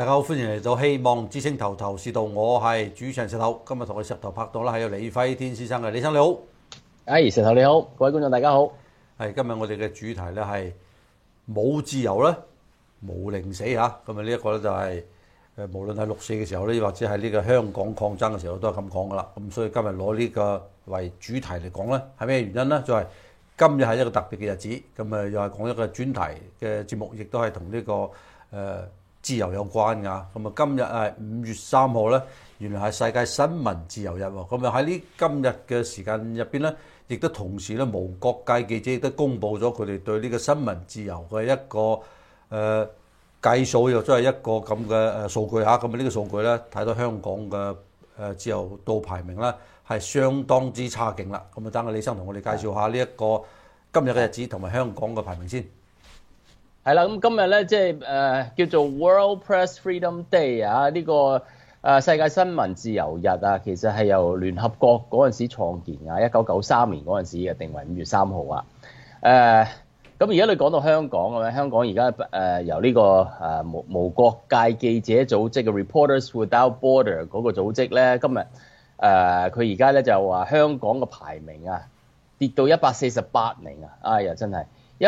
大家好，歡迎嚟到希望之星頭頭是道，我係主持人石頭。今日同我石頭拍檔啦，係有李輝天先生嘅。李生你好， 石頭你好，各位觀眾大家好。 係今日我哋嘅主題咧係冇自由咧，無寧死嚇。咁啊呢一個咧就係無論係六四嘅時候咧，或者係呢個香港抗爭嘅時候都係咁講噶啦。咁所以今日攞呢個為主題嚟講咧，係咩原因咧？就係今日係一個特別嘅日子，咁啊又係講一個專題嘅節目，亦都係同呢個自由有關㗎。咁啊今日係5月3號咧，原來係世界新聞自由日喎。咁啊喺呢今日嘅時間入邊咧，亦都同時咧無國界記者亦都公布咗佢哋對呢個新聞自由嘅一個計數，又都係一個咁嘅數據嚇。咁啊呢個數據咧睇到香港嘅自由度排名咧係相當之差勁啦。咁啊等阿李生同我哋介紹下呢一個今日嘅日子同埋香港嘅排名先。 係啦，咁今日咧即係叫做 World Press Freedom Day 啊，呢個世界新聞自由日啊，其實係由聯合國嗰陣時創建啊，1993年嗰陣時嘅定為5月3號啊。咁而家你講到香港咁樣，香港而家由呢個無國界記者組織嘅 Reporters Without Border 嗰個組織咧，今日佢而家咧就話香港嘅排名啊跌到148名啊，哎呀真係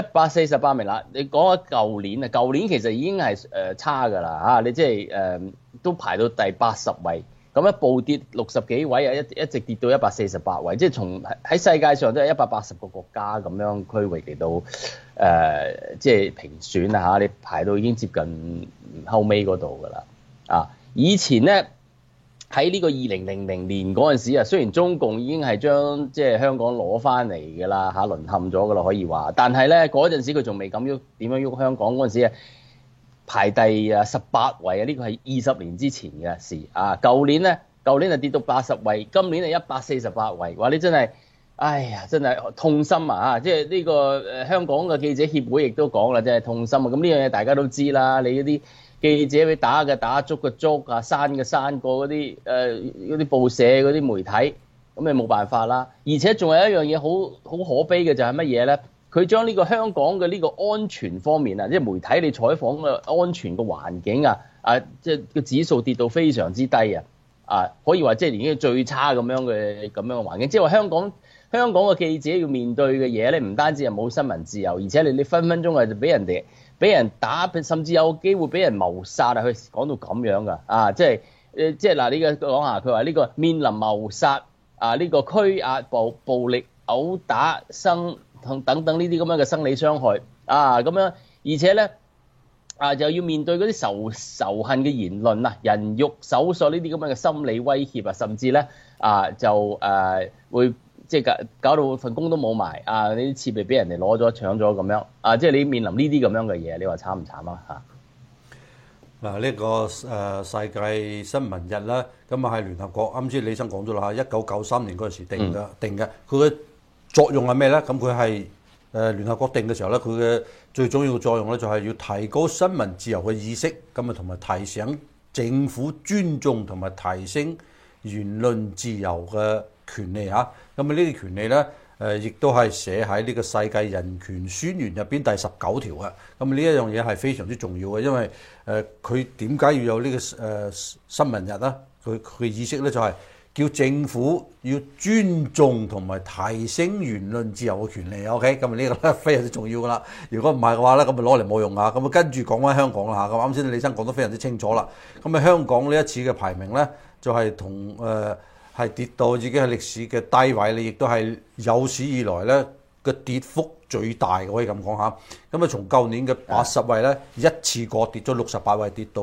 〜148名啦！你講下舊年啊，舊年其實已經係差㗎啦嚇，你即係都排到第80位，咁一步跌60幾位啊，一直跌到148位，即係從喺世界上都係180個國家咁樣區域嚟到即係評選啊嚇，你排到已經接近後尾嗰度㗎啦啊！以前咧喺呢個2000年嗰陣時啊，雖然中共已經係將即係香港攞翻嚟㗎啦嚇，淪陷咗㗎啦可以話，但係咧嗰陣時佢仲未敢喐點樣喐香港嗰陣時啊，排第18位啊，呢個係20年之前嘅事啊。舊年就跌到80位，今年係148位，話你真係，哎呀真係痛心啊！即係呢個香港嘅記者協會亦都講啦，真係痛心啊！咁呢樣嘢大家都知啦，你嗰啲記者俾打嘅打，捉嘅捉啊，刪嘅刪過嗰啲報社嗰啲媒體，咁你冇辦法啦。而且仲有一樣嘢好可悲嘅就係乜嘢咧？佢將呢個香港嘅呢個安全方面啊，即係媒體你採訪嘅安全嘅環境啊，即係個指數跌到非常之低啊！可以話即係連最差咁樣嘅環境，即係話香港嘅記者要面對嘅嘢咧，唔單止係冇新聞自由，而且你分分鐘係就俾人打，甚至有機會俾人謀殺啊！佢講到咁樣噶即係嗱，呢個講下佢話呢個面臨謀殺呢個拘押、暴力、毆打、等等呢啲咁樣嘅生理傷害咁樣，而且咧就要面對嗰啲仇恨嘅言論人肉搜索呢啲咁樣嘅心理威脅甚至咧就會即係搞到份工都冇埋呢啲設備俾人哋攞咗搶咗咁樣即係你面臨呢啲咁樣嘅嘢，你話慘唔慘啊？ 嗱，呢個世界新聞日啦，咁啊係聯合國啱先李生講咗啦，1993年嗰陣時定嘅，佢嘅作用係咩咧？咁佢係聯合國定嘅時候咧，佢嘅最重要嘅作用咧就係要提高新聞自由嘅意識，咁啊同埋提醒政府尊重同埋提升言論自由嘅權利嚇。咁啊呢啲權利咧亦都係寫喺呢個世界人權宣言入邊第19條嘅。咁呢一樣嘢係非常之重要嘅，因為佢點解要有呢個新聞日咧？佢嘅意識咧就係叫政府要尊重同埋提升言論自由嘅權利。OK， 咁呢個咧非常之重要噶啦。如果唔係嘅話咧，咁咪攞嚟冇用啊。咁啊跟住講翻香港啦嚇。咁啱先李生講得非常之清楚啦。咁啊香港呢一次嘅排名咧，就係同係跌到已經係歷史嘅低位，你亦都係有史以來咧嘅跌幅最大嘅，可以咁講下。咁啊從舊年嘅80位咧，一次過跌咗68位，跌到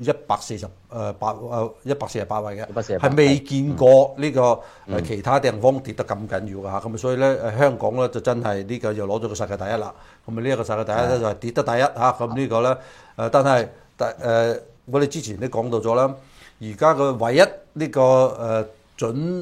148位嘅，係未見過呢個其他地方跌得咁緊要嘅嚇。咁所以咧香港咧就真係呢個又攞咗個世界第一啦。咁啊呢一個世界第一咧就係跌得第一嚇。咁呢個咧但係我哋之前都講到咗啦，而家嘅唯一呢個準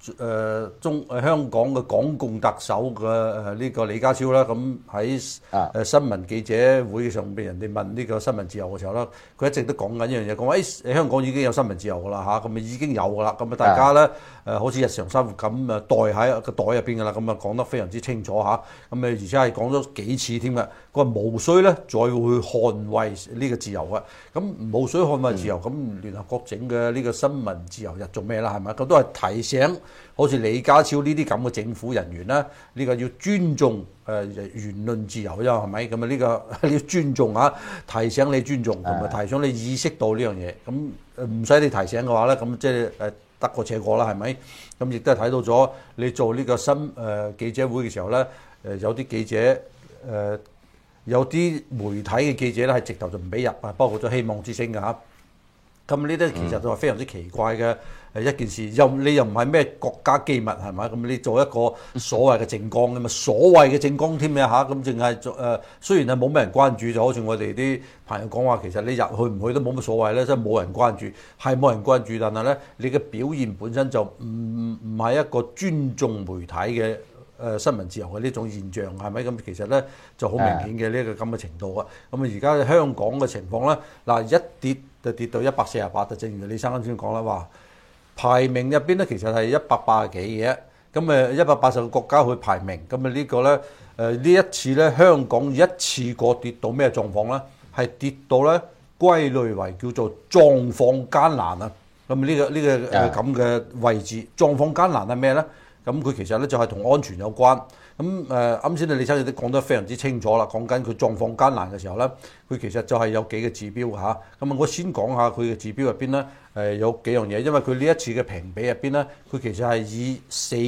香港嘅港共特首嘅呢個李家超啦，咁喺新聞記者會上邊人哋問呢個新聞自由嘅時候啦，佢一直都講緊一樣嘢，講話香港已經有新聞自由㗎啦嚇，咁咪已經有㗎啦，咁啊大家咧好似日常生活咁袋喺個袋入邊㗎啦，咁啊講得非常之清楚嚇，咁而且係講咗幾次添㗎，佢話無需咧再會捍衛呢個自由㗎，咁無需捍衛自由，咁聯合國整嘅呢個新聞自由日做咩啦？係咪？咁都係提醒，好似李家超呢啲咁嘅政府人員啦，呢個要尊重言論自由啫，係咪？咁啊呢個你要尊重嚇，提醒你尊重，同埋提醒你意識到呢樣嘢。咁唔使你提醒嘅話咧，咁即係得過且過啦，係咪？咁亦都係睇到咗你做呢個記者會嘅時候咧，有啲記者有啲媒體嘅記者咧係直頭就唔俾入啊，包括咗希望之星嘅嚇。咁呢啲其實就係非常之奇怪嘅一件事，你又唔係咩國家機密係咪？咁你做一個所謂嘅政綱咁嘛，所謂嘅政綱添嘅嚇，咁淨係雖然係冇咩人關注，就好似我哋啲朋友講話，其實你入去唔去都冇乜所謂咧，真係冇人關注，係冇人關注，但係咧你嘅表現本身就唔係一個尊重媒體嘅新聞自由嘅呢種現象係咪？咁其實咧就好明顯嘅呢個咁嘅程度啊。咁啊而家香港嘅情況咧，嗱一跌就跌到148，就正如李生啱先講啦，話排名入邊咧其實係180幾嘅，咁180個國家去排名，咁啊呢個咧呢一次咧香港一次過跌到咩狀況咧？係跌到咧歸類為叫做狀況艱難啊！咁呢個咁嘅位置，狀況艱難係咩咧？咁佢其實咧就係同安全有關。咁啱先李生亦都講得非常之清楚啦，講緊佢狀況艱難嘅時候咧，佢其實就係有幾個指標嚇。咁我先講下佢嘅指標入邊咧，有幾樣嘢，因為佢呢一次嘅評比入邊咧，佢其實係以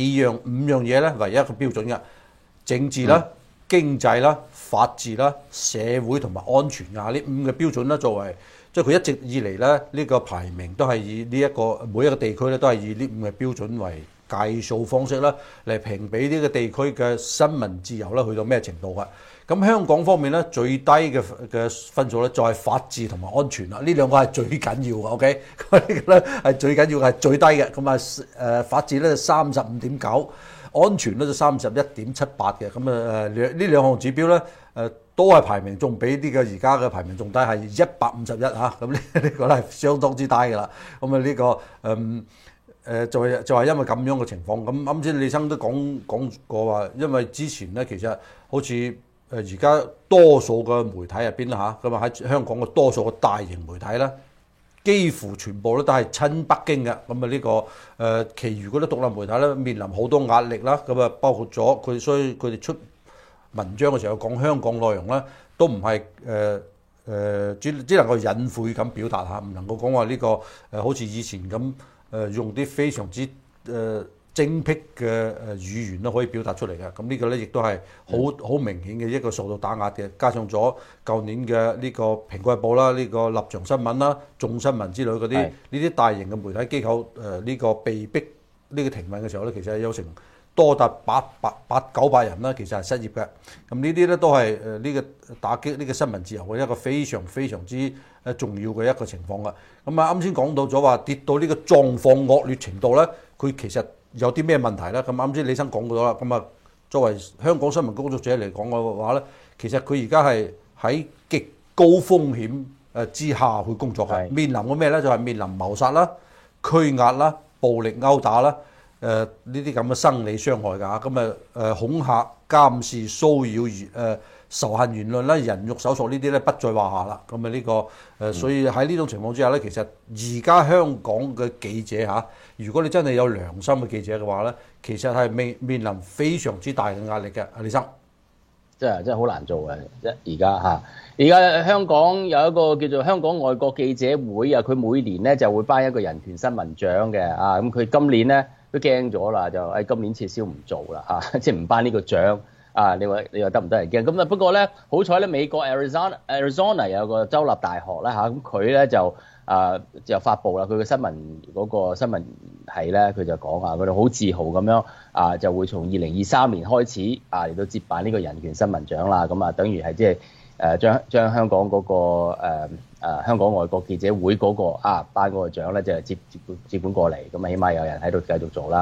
5樣嘢咧為一個標準嘅，政治啦、經濟啦、法治啦、社會同埋安全啊，呢5個標準咧作為，即係佢一直以嚟咧呢個排名都係以呢一個每一個地區咧都係以呢5個標準為計數方式啦，嚟評比呢個地區嘅新聞自由啦，去到咩程度㗎？咁香港方面咧，最低嘅分數咧，就係法治同埋安全啦。呢兩個係最緊要嘅 ，OK？ 呢個咧係最緊要嘅，係最低嘅。咁啊法治咧就35.9，安全咧就31.78嘅。咁呢兩項指標咧都係排名仲比呢個而家嘅排名仲低，係151嚇。咁呢個咧係相當之低㗎啦。咁啊呢個就係因為咁樣嘅情況，咁啱先李生都講過話，因為之前咧其實好似而家多數嘅媒體入邊啦嚇，咁啊喺香港嘅多數嘅大型媒體咧，幾乎全部咧都係親北京嘅，咁啊呢個其餘嗰啲獨立媒體咧面臨好多壓力啦，咁啊包括咗所以佢哋出文章嘅時候講香港內容咧，都唔係只能夠隱晦咁表達下，唔能夠講話呢個好似以前咁。用啲非常之精闢嘅語言都可以表達出嚟嘅，咁呢個咧亦都係好明顯嘅一個受到打壓嘅，加上咗舊年嘅呢個《蘋果日報》啦、呢個立場新聞啦、眾新聞之類嗰啲呢啲大型嘅媒體機構呢個被逼呢個停運嘅時候咧，其實有成多達800-900人啦，其實係失業嘅。咁呢啲咧都係呢個打擊呢個新聞自由嘅一個非常非常之重要嘅一個情況㗎。咁啊啱先講到咗話跌到呢個狀況惡劣程度咧，佢其實有啲咩問題咧？咁啱先李生講過咗啦。咁啊作為香港新聞工作者嚟講嘅話咧，其實佢而家係喺極高風險之下去工作嘅，面臨嘅咩咧？就係面臨謀殺啦、拘押啦、暴力毆打啦。呢啲咁嘅生理傷害㗎，咁恐嚇、監視、騷擾、仇恨言論啦、人肉搜索呢啲咧不在話下啦。咁呢個所以喺呢種情況之下咧，其實而家香港嘅記者嚇，如果你真係有良心嘅記者嘅話咧，其實係面臨非常之大嘅壓力嘅。阿李生， 真係好難做嘅，而家嚇。而家香港有一個叫做香港外國記者會啊，佢每年咧就會頒一個人權新聞獎嘅啊。咁佢今年咧都驚咗啦，就今年撤銷唔做啦嚇，即係唔頒呢個獎啊！你話得唔得人驚？咁啊不過咧，好彩咧，美國 Arizona 有個州立大學咧嚇，咁佢咧就發布啦，佢嘅新聞嗰個新聞系咧，佢就講啊，佢哋好自豪咁樣啊，就會從2023年開始啊嚟到接辦呢個人權新聞獎啦。咁啊，等於係即係將香港嗰個香港外國記者會嗰個頒嗰個獎咧，就係接管過嚟，咁啊起碼有人喺度繼續做啦。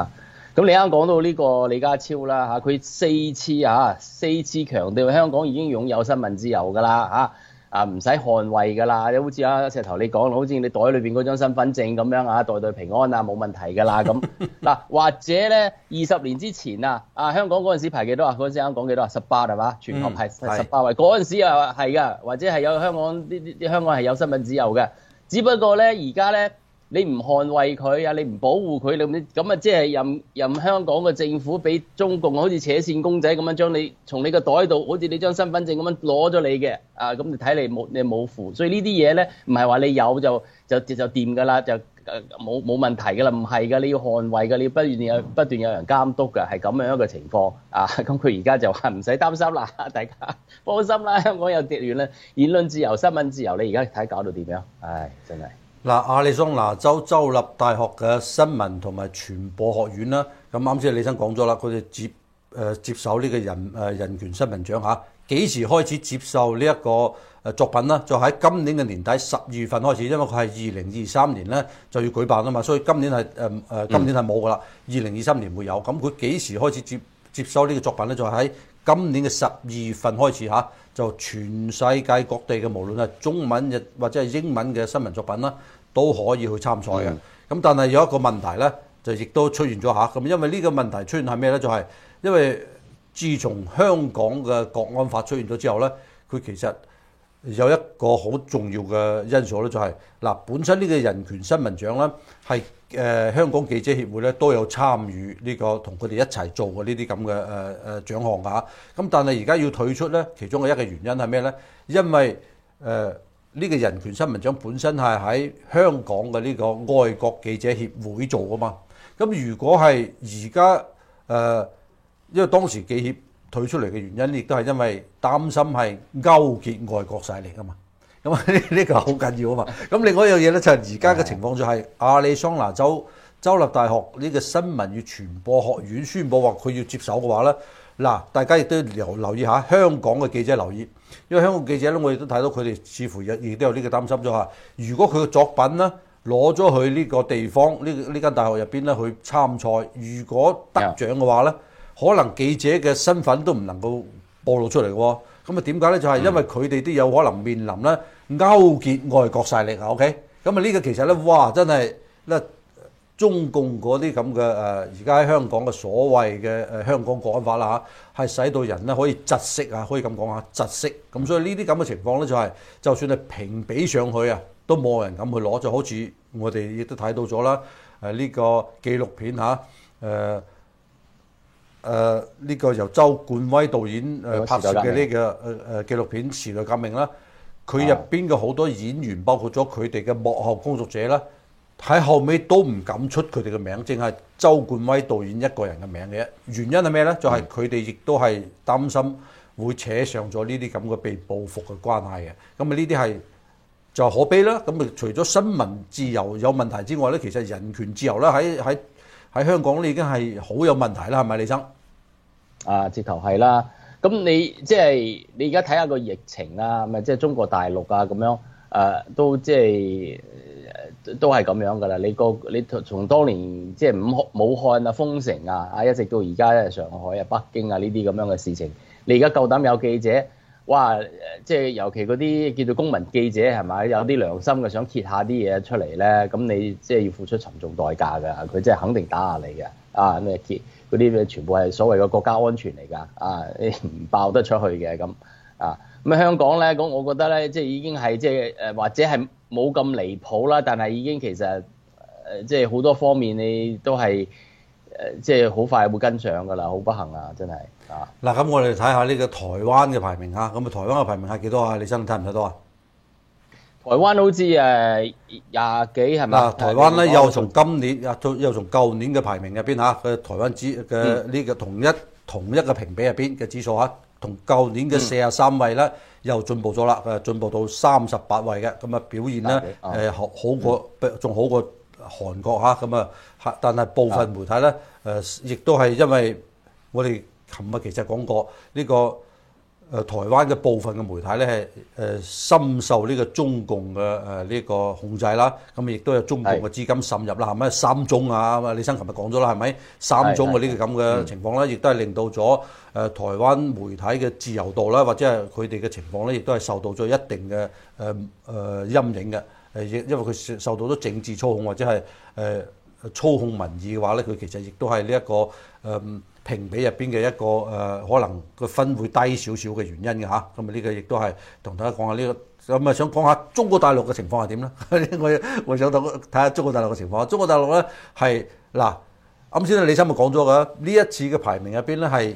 咁你啱講到呢個李家超啦嚇，佢四次強調香港已經擁有新聞自由㗎啦嚇，唔使捍衛㗎啦，好似石頭你講，好似你袋裏邊嗰張身份證咁樣代代平安啊，冇問題㗎啦咁。嗱或者咧20年之前香港嗰陣時排幾多啊？嗰陣時啱講幾多啊？18係嘛？全球係18位，嗰陣時又係㗎，或者係有香港係有新聞自由嘅，只不過咧而家咧。你唔捍衛佢你唔保護佢，你咁即係任香港嘅政府俾中共好似扯線公仔咁樣將你從你個袋度，好似你張身份證咁樣攞咗你嘅，咁你睇你冇符，所以呢啲嘢咧唔係話你有就掂㗎啦，就冇問題㗎啦，唔係㗎，你要捍衛㗎，你要不斷有人監督㗎，係咁樣一個情況咁佢而家就話唔使擔心啦，大家放心啦，香港有言論自由、新聞自由，你而家睇搞到點樣？唉，真係。 嗱，亞利桑那州州立大學嘅新聞同埋傳播學院啦，咁啱先李生講咗啦，佢哋接受呢個人權新聞獎嚇，幾時開始接受呢一個作品啦？就喺今年嘅年底12月份開始，因為佢係2023年咧就要舉辦啊嘛，所以今年係冇噶啦，2023年會有。咁佢幾時開始接收呢個作品咧？就喺今年嘅12月份開始嚇。就全世界各地嘅無論係中文或者係英文嘅新聞作品啦，都可以去參賽嘅。咁但係有一個問題咧，就亦都出現咗嚇。咁因為呢個問題出現係咩咧？就係因為自從香港嘅國安法出現咗之後咧，佢其實有一個好重要嘅因素咧，就係本身呢個人權新聞獎咧係香港記者協會咧都有參與呢個同佢哋一齊做嘅呢啲咁嘅獎項㗎。咁但係而家要退出咧，其中嘅一個原因係咩咧？因為呢個人權新聞獎本身係喺香港嘅呢個外國記者協會做㗎嘛。咁如果係而家因為當時記協退出嚟嘅原因，亦都係因為擔心係勾結外國勢力啊嘛。咁呢個好緊要啊嘛。咁另外一樣嘢咧就係而家嘅情況就係亞利桑那州州立大學呢個新聞與傳播學院宣佈話佢要接手嘅話咧，大家亦都留意下香港嘅記者留意，因為香港記者咧我哋都睇到佢哋似乎亦都有呢個擔心咗嚇。如果佢嘅作品咧攞咗去呢個地方呢間大學入邊咧去參賽，如果得獎嘅話咧，可能記者嘅身份都唔能夠暴露出嚟喎。咁點解咧？就係因為佢哋都有可能面臨咧勾結外國勢力啊。OK， 咁呢個其實咧，哇，真係咧中共嗰啲咁嘅而家喺香港嘅所謂嘅香港國安法啦嚇，係使到人咧可以窒息啊，可以咁講啊，窒息。咁所以呢啲咁嘅情況咧，就係就算係評比上去啊，都冇人敢去攞。就好似我哋亦都睇到咗啦，呢個紀錄片嚇，呢個由周冠威導演拍攝嘅呢個紀錄片《時代革命》啦，佢入邊嘅好多演員，包括咗佢哋嘅幕後工作者啦，喺後尾都唔敢出佢哋嘅名，淨係周冠威導演一個人嘅名嘅。原因係咩咧？就係佢哋亦都係擔心會扯上咗呢啲咁嘅被報復嘅關係嘅。咁呢啲係就可悲啦。咁除咗新聞自由有問題之外咧，其實人權自由咧喺香港咧已經係好有問題啦，係咪李生？ 直頭係啦。咁你而家睇下個疫情啦，咪即係中國大陸咁樣，都都係咁樣噶啦。你從當年武漢封城一直到而家上海北京呢啲咁樣嘅事情，你而家夠膽有記者？哇！尤其嗰啲叫做公民記者係咪？有啲良心嘅想揭下啲嘢出嚟咧，咁你要付出沉重代價㗎。佢肯定打壓你嘅。咩揭嗰啲全部係所謂嘅國家安全嚟㗎。你唔爆得出去嘅咁。咁香港咧，咁我覺得咧，已經係或者係冇咁離譜啦，但係已經其實好多方面你都係好快會跟上㗎啦，好不幸啊，真係。 嗱，咁我哋睇下呢個台灣嘅排名嚇，咁台灣嘅排名係幾多啊？李生睇唔睇到啊？ 台灣好似20幾係咪？ 台灣咧又從今年又從舊年嘅排名入邊嚇，佢台灣嘅呢個同一個評比入邊嘅指數嚇，同舊年嘅43位咧又進步咗啦，進步到38位嘅，咁表現咧仲好過韓國嚇，咁但係部分媒體咧亦都係因為我哋琴日其實講過呢個台灣嘅部分嘅媒體咧係深受呢個中共嘅呢個控制啦，咁亦都有中共嘅資金滲入啦，係咪三中啊？李生琴日講咗啦，係咪三中嘅呢個咁嘅情況咧，亦都係令到咗台灣媒體嘅自由度啦，或者係佢哋嘅情況咧，亦都係受到咗一定嘅陰影嘅。因為佢受到咗政治操控或者係操控民意嘅話咧，佢其實亦都係呢一個評比入邊嘅一個可能個分會低少少嘅原因嘅嚇。咁啊呢個亦都係同大家講下呢個，咁啊想講下中國大陸嘅情況係點咧？我想睇下中國大陸嘅情況。中國大陸咧係嗱。啱先李生咪講咗㗎，呢一次嘅排名入邊咧係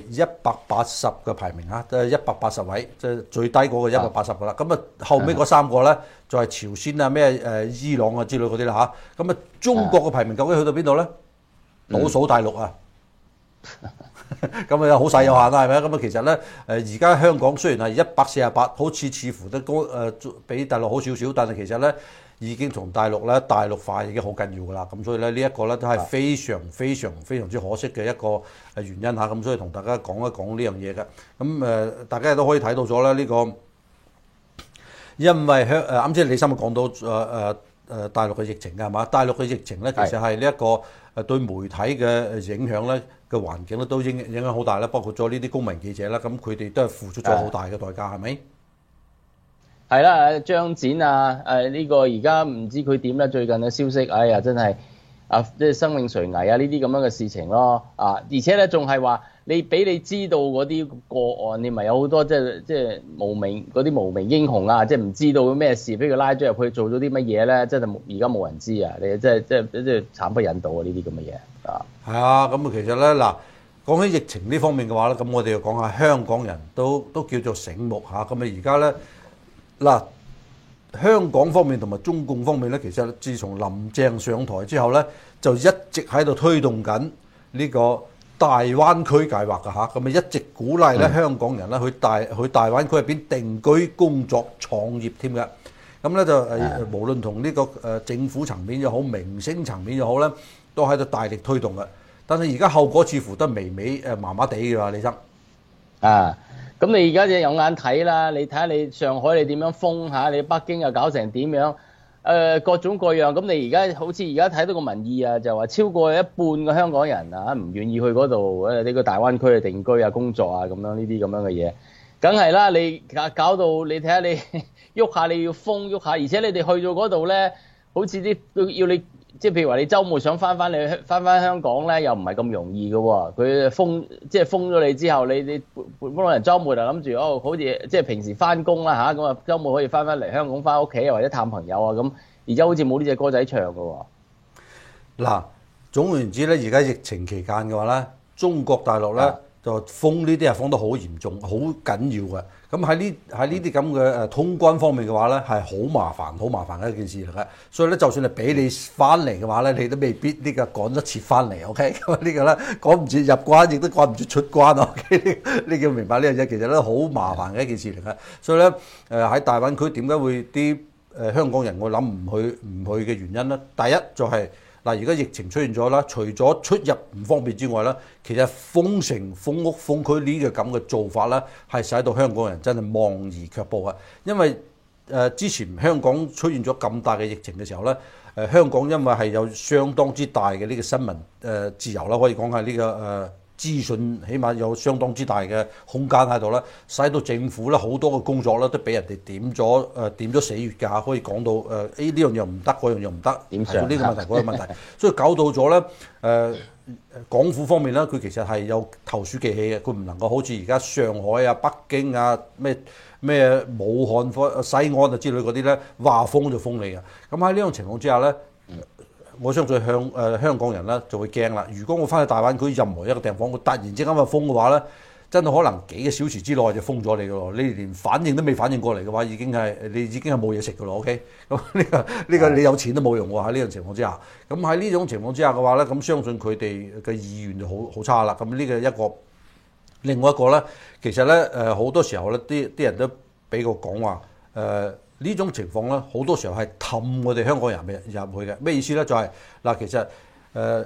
180嘅排名嚇，即係180位，即係最低嗰個180個啦。咁啊後尾嗰3個咧就係朝鮮啊、咩伊朗啊之類嗰啲啦嚇。咁啊中國嘅排名究竟去到邊度咧？倒數大陸啊！咁啊好細有限啦，係咪啊？咁啊其實咧而家香港雖然係148，好似乎都高比大陸好少少，但係其實咧已經同大陸化已經好緊要㗎啦。咁所以咧呢一個咧都係非常之可惜嘅一個原因嚇。咁所以同大家講一講呢樣嘢嘅。咁大家亦都可以睇到咗咧呢個，因為啱先李生講到大陸嘅疫情㗎係嘛？大陸嘅疫情咧其實係呢一個對媒體嘅影響咧嘅環境咧都影響好大啦，包括咗呢啲公民記者啦，咁佢哋都係付出咗好大嘅代價，係咪？ 係啦，張展啊，呢個而家唔知佢點啦，最近嘅消息，哎呀真係即係生命垂危啊呢啲咁樣嘅事情咯，而且咧仲係話你俾你知道嗰啲個案，你咪有好多即係無名嗰啲無名英雄啊，即係唔知道咩事，俾佢拉咗入去做咗啲乜嘢咧，即係而家冇人知啊，你即係慘不忍睹啊呢啲咁嘅嘢啊。係啊， 咁其實咧嗱，講起疫情呢方面嘅話咧，咁我哋又講下香港人都叫做醒目嚇，咁啊而家咧。嗱，香港方面同埋中共方面咧，其實自從林鄭上台之後咧，就一直喺度推動緊呢個大灣區計劃㗎嚇，咁啊一直鼓勵咧香港人咧去大灣區入邊定居、工作、創業添嘅。咁咧就無論同呢個政府層面又好、明星層面又好咧，都喺度大力推動嘅。但係而家後果似乎都微麻麻地嘅喎，李生。 咁你而家就有眼睇啦，你睇下你上海你點樣封嚇，你北京又搞成點樣？各種各樣。咁你而家好似而家睇到個民意啊，就話超過一半嘅香港人啊唔願意去嗰度呢個大灣區嘅定居啊、工作啊咁樣呢啲咁樣嘅嘢，梗係啦。你搞到你睇下你喐下你要封喐下，而且你哋去到嗰度咧，好似啲要你。即係譬如話你週末想翻翻香港咧，又唔係咁容易嘅喎。佢封咗你之後，你本來人週末就諗住好似即係平時翻工啦嚇，咁啊週末可以翻嚟香港翻屋企或者探朋友啊咁，而家好似冇呢隻歌仔唱嘅喎。嗱， 總言之咧，而家疫情期間嘅話咧，中國大陸咧就封呢啲係封得好嚴重、好緊要嘅。咁喺呢啲咁嘅通關方面嘅話咧，係好麻煩嘅一件事嚟嘅。所以咧，就算係俾你翻嚟嘅話咧，你都未必呢個趕得切翻嚟。OK，咁呢個咧趕唔切入關，亦都趕唔切出關。OK，你要明白呢樣嘢，其實咧好麻煩嘅一件事嚟嘅。所以咧，喺大灣區點解會啲香港人我諗唔去嘅原因咧？第一就係嗱，而家疫情出現咗啦，除咗出入唔方便之外咧，其實封城、封屋、封區呢個咁嘅做法咧，係使到香港人真係望而卻步啊！因為之前香港出現咗咁大嘅疫情嘅時候咧，香港因為係有相當之大嘅呢個新聞自由啦，可以講係呢個資訊起碼有相當之大嘅空間喺度啦，使到政府咧好多嘅工作咧都俾人哋點咗死穴㗎，可以講到呢樣又唔得，嗰樣又唔得，提到呢個問題嗰個問題，所以搞到咗咧港府方面咧，佢其實係有投鼠忌器嘅，佢唔能夠好似而家上海啊、北京啊、咩武漢、西安啊之類嗰啲咧話封就封你嘅。咁喺呢種情況之下咧，我相信香港人咧就會驚啦。如果我翻去大灣區任何一個地方，我突然之間話封嘅話咧，真係可能幾個小時之內就封咗你嘅咯。你連反應都未反應過嚟嘅話，你已經係冇嘢食嘅咯。OK，咁呢個你有錢都冇用喎。喺呢種情況之下，咁喺呢種情況之下嘅話咧，咁相信佢哋嘅意願就好差啦。咁呢個一個，另外一個咧，其實咧好多時候咧啲人都俾我講話呢種情況咧，好多時候係氹我哋香港人入去嘅。咩意思咧？就係嗱，其實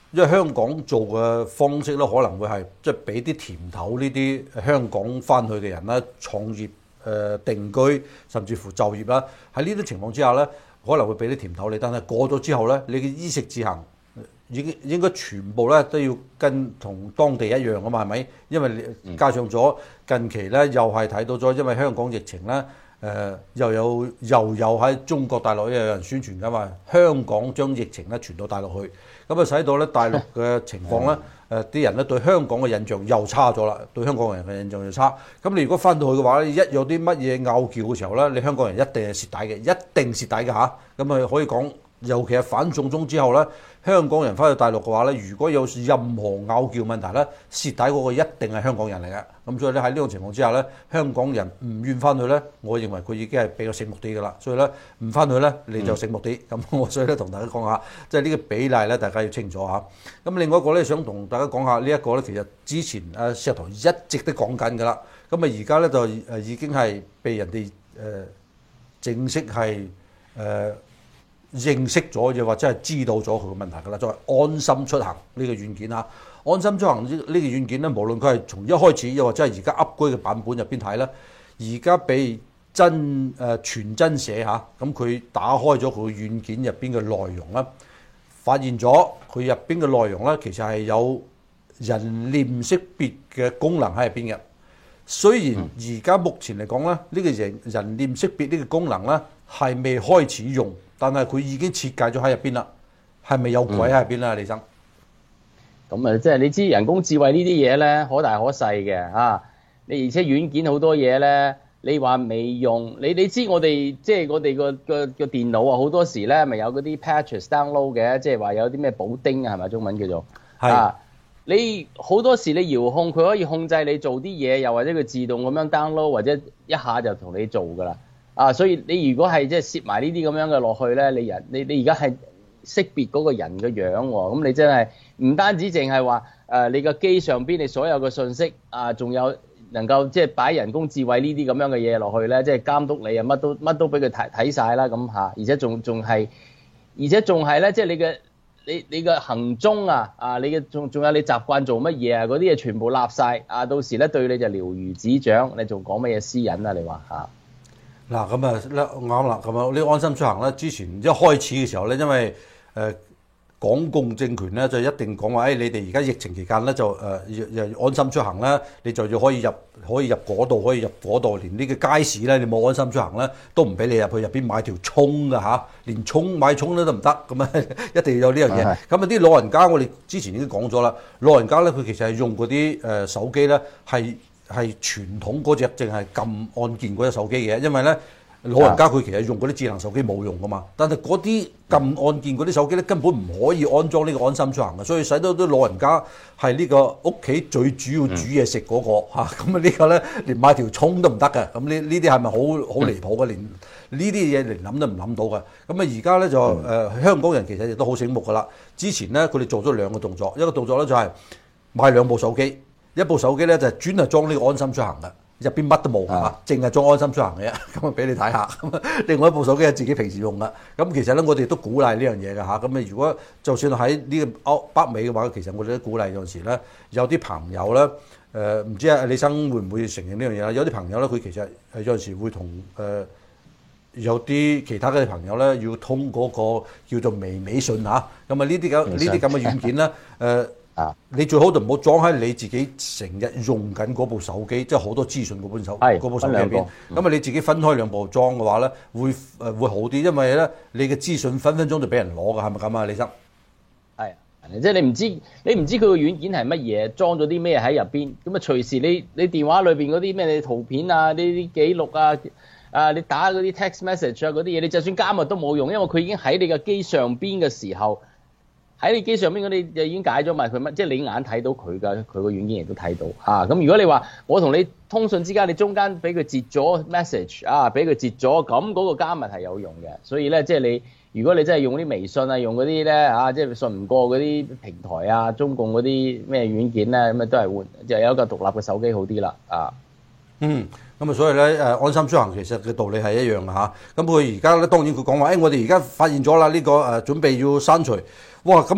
因為香港做嘅方式咧，可能會係即係俾啲甜頭呢啲香港翻去嘅人啦，創業、定居，甚至乎就業啦。喺呢啲情況之下咧，可能會俾啲甜頭你，但係過咗之後咧，你嘅衣食住行應該全部咧都要跟同當地一樣噶嘛，係咪？因為加上咗近期咧，又係睇到咗，因為香港疫情咧。又有喺中國大陸又有人宣傳㗎嘛，香港將疫情咧傳到大陸去，咁啊使到咧大陸嘅情況咧，啲人咧對香港嘅印象又差咗啦，對香港人嘅印象又差。咁你如果翻到去嘅話咧，一有啲乜嘢拗撬嘅時候咧，你香港人一定係蝕底嘅，一定蝕底嘅嚇。咁啊可以講，尤其係反送中之後咧，香港人翻去大陸嘅話咧，如果有任何拗撬問題咧，蝕底嗰個一定係香港人嚟嘅。咁所以咧喺呢種情況之下咧，香港人唔願翻去咧，我認為佢已經係比較醒目啲㗎啦。所以咧唔翻去咧，你就醒目啲。咁我所以咧同大家講下，即係呢個比例咧，大家要清楚嚇。咁另外一個咧，想同大家講下呢一個咧，其實之前石頭一直都講緊㗎啦。咁啊而家咧就已經係被人哋正式係認識咗，又或者係知道咗佢個問題㗎啦。作為安心出行呢個軟件啊，安心出行呢個軟件咧，無論佢係從一開始，又或者係而家 upgrade 嘅版本入邊睇咧，而家被全真寫嚇，咁佢打開咗佢軟件入邊嘅內容啦，發現咗佢入邊嘅內容咧，其實係有人臉識別嘅功能喺入邊嘅。雖然而家目前嚟講咧，呢個人臉識別呢個功能咧係未開始用，但係佢已經設計咗喺入邊啦。係咪有鬼喺入邊啦，李生？ 咁啊，即係你知人工智慧呢啲嘢咧，可大可細嘅啊！你而且軟件好多嘢咧，你話未用，你知我哋即係我哋個電腦啊，好多時咧咪有嗰啲 patches download 嘅，即係話有啲咩補丁啊，係咪中文叫做？係啊！你好多時你遙控佢可以控制你做啲嘢，又或者佢自動咁樣 download，或者一下就同你做㗎啦。啊，所以你如果係即係攝埋呢啲咁樣嘅落去咧，你而家係識別嗰個人嘅樣喎，咁你真係唔單止淨係話你個機上邊你所有嘅信息啊，仲有能夠即係擺人工智慧呢啲咁樣嘅嘢落去咧，即係監督你啊，乜都俾佢睇晒啦咁嚇，而且仲係咧，即係你嘅行蹤啊，你嘅仲有你習慣做乜嘢啊，嗰啲嘢全部立晒啊，到時咧對你就了如指掌，你仲講乜嘢私隱啊？你話嚇？ 嗱咁啊啱啦，咁啊呢安心出行咧，之前一開始嘅時候咧，因為港共政權咧就一定講話，你哋而家疫情期間咧就安心出行咧，你就要可以入嗰度，可以入嗰度，連呢個街市咧，你冇安心出行咧，都唔俾你入去入邊買條葱㗎嚇，連買葱都唔得，咁啊一定要有呢樣嘢。咁啊啲老人家，我哋之前已經講咗啦，老人家咧佢其實係用嗰啲手機咧係傳統嗰隻淨係撳按鍵嗰隻手機嘅，因為咧老人家佢其實用嗰啲智能手機冇用噶嘛，但係嗰啲撳按鍵嗰啲手機咧根本唔可以安裝呢個安心出行嘅，所以使到啲老人家係呢個屋企最主要煮嘢食嗰個嚇，咁啊呢個咧連買條葱都唔得嘅，咁呢啲係咪好離譜嘅？連呢啲嘢連諗都唔諗到嘅。咁啊而家咧就香港人其實亦都好醒目噶啦，之前咧佢哋做咗兩個動作，一個動作咧就係買兩部手機。一部手機咧就係專係裝呢個安心出行嘅，入邊乜都冇嚇，淨係裝安心出行嘅，咁啊俾你睇下。咁另外一部手機係自己平時用嘅。咁其實咧我哋都鼓勵呢樣嘢嘅嚇。咁如果就算喺呢個北美嘅話，其實我哋都鼓勵有陣時咧，有啲朋友咧唔知李生會唔會承認呢樣嘢啦？有啲朋友咧佢其實有陣時會同有啲其他嘅朋友咧要通嗰個叫做微信嚇。咁啊呢啲咁嘅軟件咧你最好就唔好裝喺你自己成日用緊嗰部手機，即係好多資訊嗰部手機入邊。咁啊你自己分開兩部裝嘅話咧，會好啲，因為咧你嘅資訊分鐘就俾人攞㗎，係咪咁啊，李生？ 係，即係你唔知佢個軟件係乜嘢，裝咗啲咩喺入邊，咁啊隨時你電話裏邊嗰啲咩你圖片啊、呢啲記錄啊、你打嗰啲 text message 啊嗰啲嘢，你就算加密都冇用，因為佢已經喺你嘅機上邊嘅時候。喺你機上邊嗰啲就已經解咗埋佢乜，即係你眼睇到佢個軟件亦都睇到嚇。咁如果你話我同你通訊之間，你中間俾佢截咗 message 俾佢截咗，咁嗰個加密係有用嘅。所以咧，即係如果你真係用啲微信用嗰啲咧即係信唔過嗰啲平台啊，中共嗰啲咩軟件咧，咁都係換就有一個獨立嘅手機好啲啦咁所以咧安心出行其實嘅道理係一樣嘅嚇。咁佢而家咧當然佢講話我哋而家發現咗啦，呢個準備要刪除。哇！咁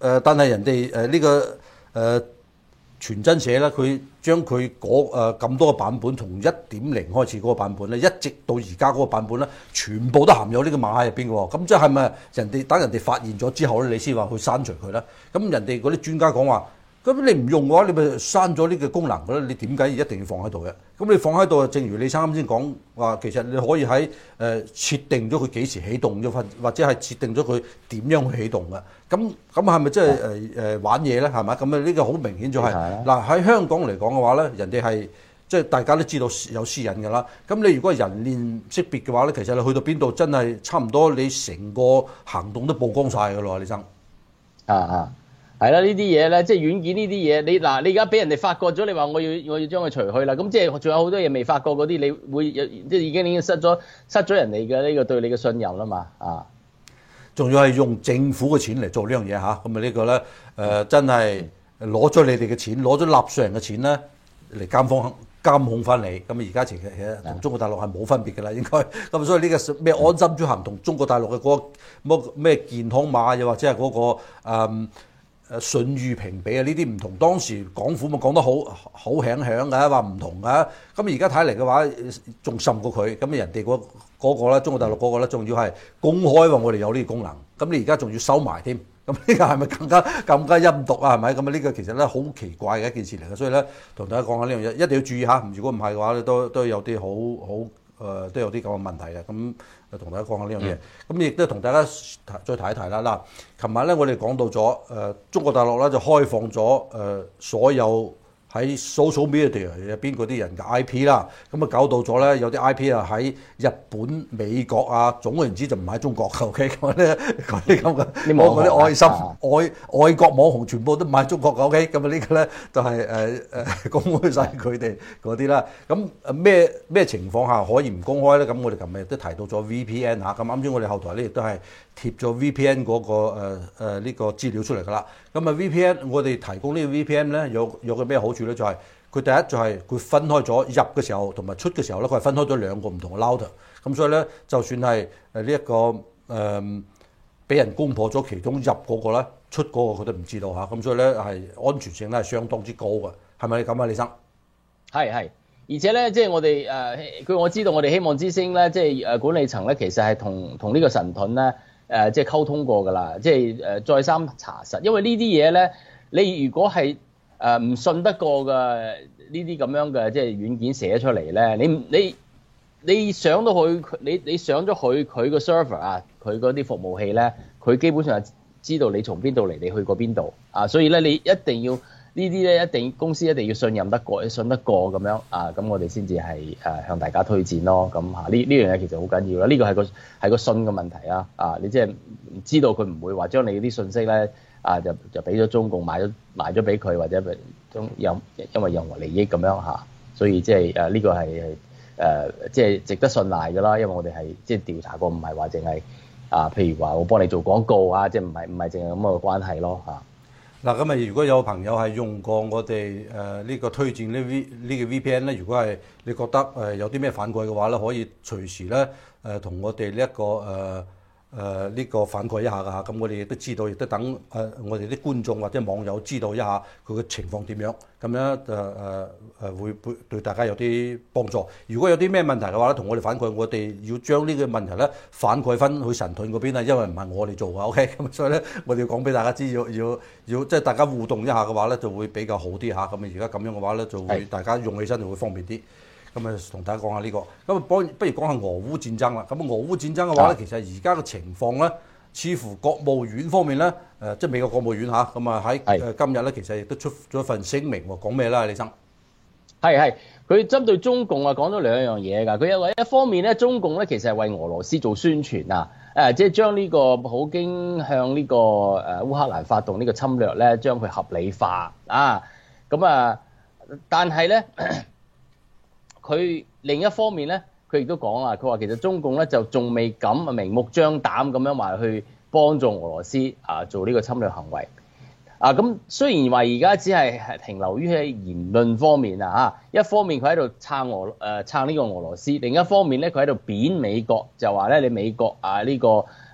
但係人哋呢個傳真社咧，佢將佢咁多個版本，從1.0開始嗰個版本咧，一直到而家嗰個版本咧，全部都含有呢個碼喺入邊嘅喎。咁即係咪等人哋發現咗之後咧，你先話去刪除佢咧？咁人哋嗰啲專家講話，咁你唔用嘅話，你咪刪咗呢個功能嘅咧？你點解一定要放喺度嘅？咁你放喺度，正如李生啱先講話，其實你可以喺設定咗佢幾時起動，或者係設定咗佢點樣去起動嘅。咁係咪即係玩嘢咧？係咪？咁呢個好明顯就係嗱喺香港嚟講嘅話咧，人哋係即係大家都知道有私隱㗎啦。咁你如果係人臉識別嘅話咧，其實你去到邊度真係差唔多你成個行動都曝光晒㗎咯，李生。 係啦，呢啲嘢咧，即係軟件呢啲嘢，你而家俾人哋發覺咗，你話我要將佢除去啦，咁即係仲有好多嘢未發覺嗰啲，你會即係已經失咗人哋嘅呢個對你嘅信任啦嘛， 仲要係用政府嘅錢嚟做呢樣嘢嚇，咁呢個咧真係攞咗你哋嘅錢，攞咗納稅人嘅錢咧嚟監控翻你，咁而家其實同中國大陸係冇分別㗎啦，應該咁所以呢個咩安心出行同中國大陸嘅嗰個咩健康碼又或者係嗰個信譽評比啊，呢啲唔同。當時港府咪講得好響嘅，話唔同嘅。咁而家睇嚟嘅話，仲甚過佢。咁人哋嗰個咧，中國大陸嗰個咧，仲要係公開話我哋有呢個功能。咁你而家仲要收埋添，咁呢個係咪更加陰毒啊？係咪？咁呢個其實咧好奇怪嘅一件事嚟嘅。所以咧，同大家講下呢樣嘢，一定要注意下。如果唔係嘅話咧，都有啲都有啲咁嘅問題嘅。咁同大家講下呢樣嘢，咁亦都同大家再提一提啦。嗱，琴晚咧我哋講到咗中國大陸咧就開放咗所有喺 social media 入邊嗰啲人嘅 IP 啦，咁啊搞到咗咧有啲 IP 啊喺日本、美國啊，總言之就唔喺中國嘅 ，OK 咁咧嗰啲咁嘅，我嗰啲愛心愛國網紅全部都唔喺中國嘅 ，OK 咁啊呢個咧就係公開晒佢哋嗰啲啦。咁咩情況下可以唔公開咧？咁我哋琴日都提到咗 VPN 嚇，咁啱先我哋後台咧亦都係貼咗 VPN 嗰個呢個資料出嚟㗎啦。咁啊 VPN 我哋提供呢個 VPN 咧有個咩好處咧？就係佢第一就係佢分開咗入嘅時候同埋出嘅時候咧，佢係分開咗兩個唔同嘅 router。咁所以咧，就算係呢一個俾人攻破咗其中入嗰個咧，出嗰個佢都唔知道嚇。咁所以咧係安全性咧係相當之高嘅，係咪咁啊，李生？ 係，而且咧即係我哋據我知道，我哋希望之星咧即係管理層咧，其實係同呢個神盾咧即係溝通過㗎啦，即係再三查實，因為呢啲嘢咧，你如果係唔信得過嘅呢啲咁樣嘅即係軟件寫出嚟咧，你上到去你上咗佢個 server 啊，佢嗰啲服務器咧，佢基本上係知道你從邊度嚟，你去過邊度啊，所以咧你一定要呢啲咧公司一定要信得過咁樣啊，咁我哋先至係向大家推薦咯。咁呢樣嘢其實好緊要啦，呢個係個信嘅問題啊，你即係知道佢唔會話將你啲信息咧就俾咗中共賣咗俾佢，或者因為任何利益咁樣嚇，所以即係呢個係即係值得信賴㗎啦，因為我哋係即係調查過，唔係話淨係譬如話我幫你做廣告啊，即係唔係淨係咁嘅關係咯嚇。 嗱，咁啊，如果有朋友係用過我哋呢個推薦呢個 VPN 咧，如果係你覺得有啲咩反饋嘅話咧，可以隨時咧同我哋呢一個呢個反饋一下㗎嚇。咁我哋亦都知道，亦都等我哋啲觀眾或者網友知道一下佢嘅情況點樣，咁樣會對大家有啲幫助。如果有啲咩問題嘅話咧，同我哋反饋，我哋要將呢個問題咧反饋翻去神盾嗰邊啊，因為唔係我哋做嘅 ，OK。咁所以咧，我哋要講俾大家知，要即係大家互動一下嘅話咧，就會比較好啲嚇。咁而家咁樣嘅話咧，就會大家用起身就會方便啲。咁啊，同大家講下呢個。咁啊，不如講下俄烏戰爭啦。咁俄烏戰爭嘅話咧，其實而家嘅情況咧，似乎國務院方面咧，即係美國國務院嚇，咁啊喺今日咧，其實亦都出咗一份聲明喎，講咩啦，李生？ 係，佢針對中共講咗兩樣嘢㗎。佢一方面咧，中共咧其實係為俄羅斯做宣傳啊，即係將呢個普京向呢個烏克蘭發動呢個侵略咧，將佢合理化啊。咁但係咧。佢另一方面咧，佢亦都講啦，佢話其實中共咧就仲未敢明目張膽咁樣話去幫助俄羅斯做呢個侵略行為咁雖然話而家只係停留於喺言論方面一方面佢喺度撐呢個俄羅斯，另一方面咧佢喺度貶美國，就話咧你美國呢個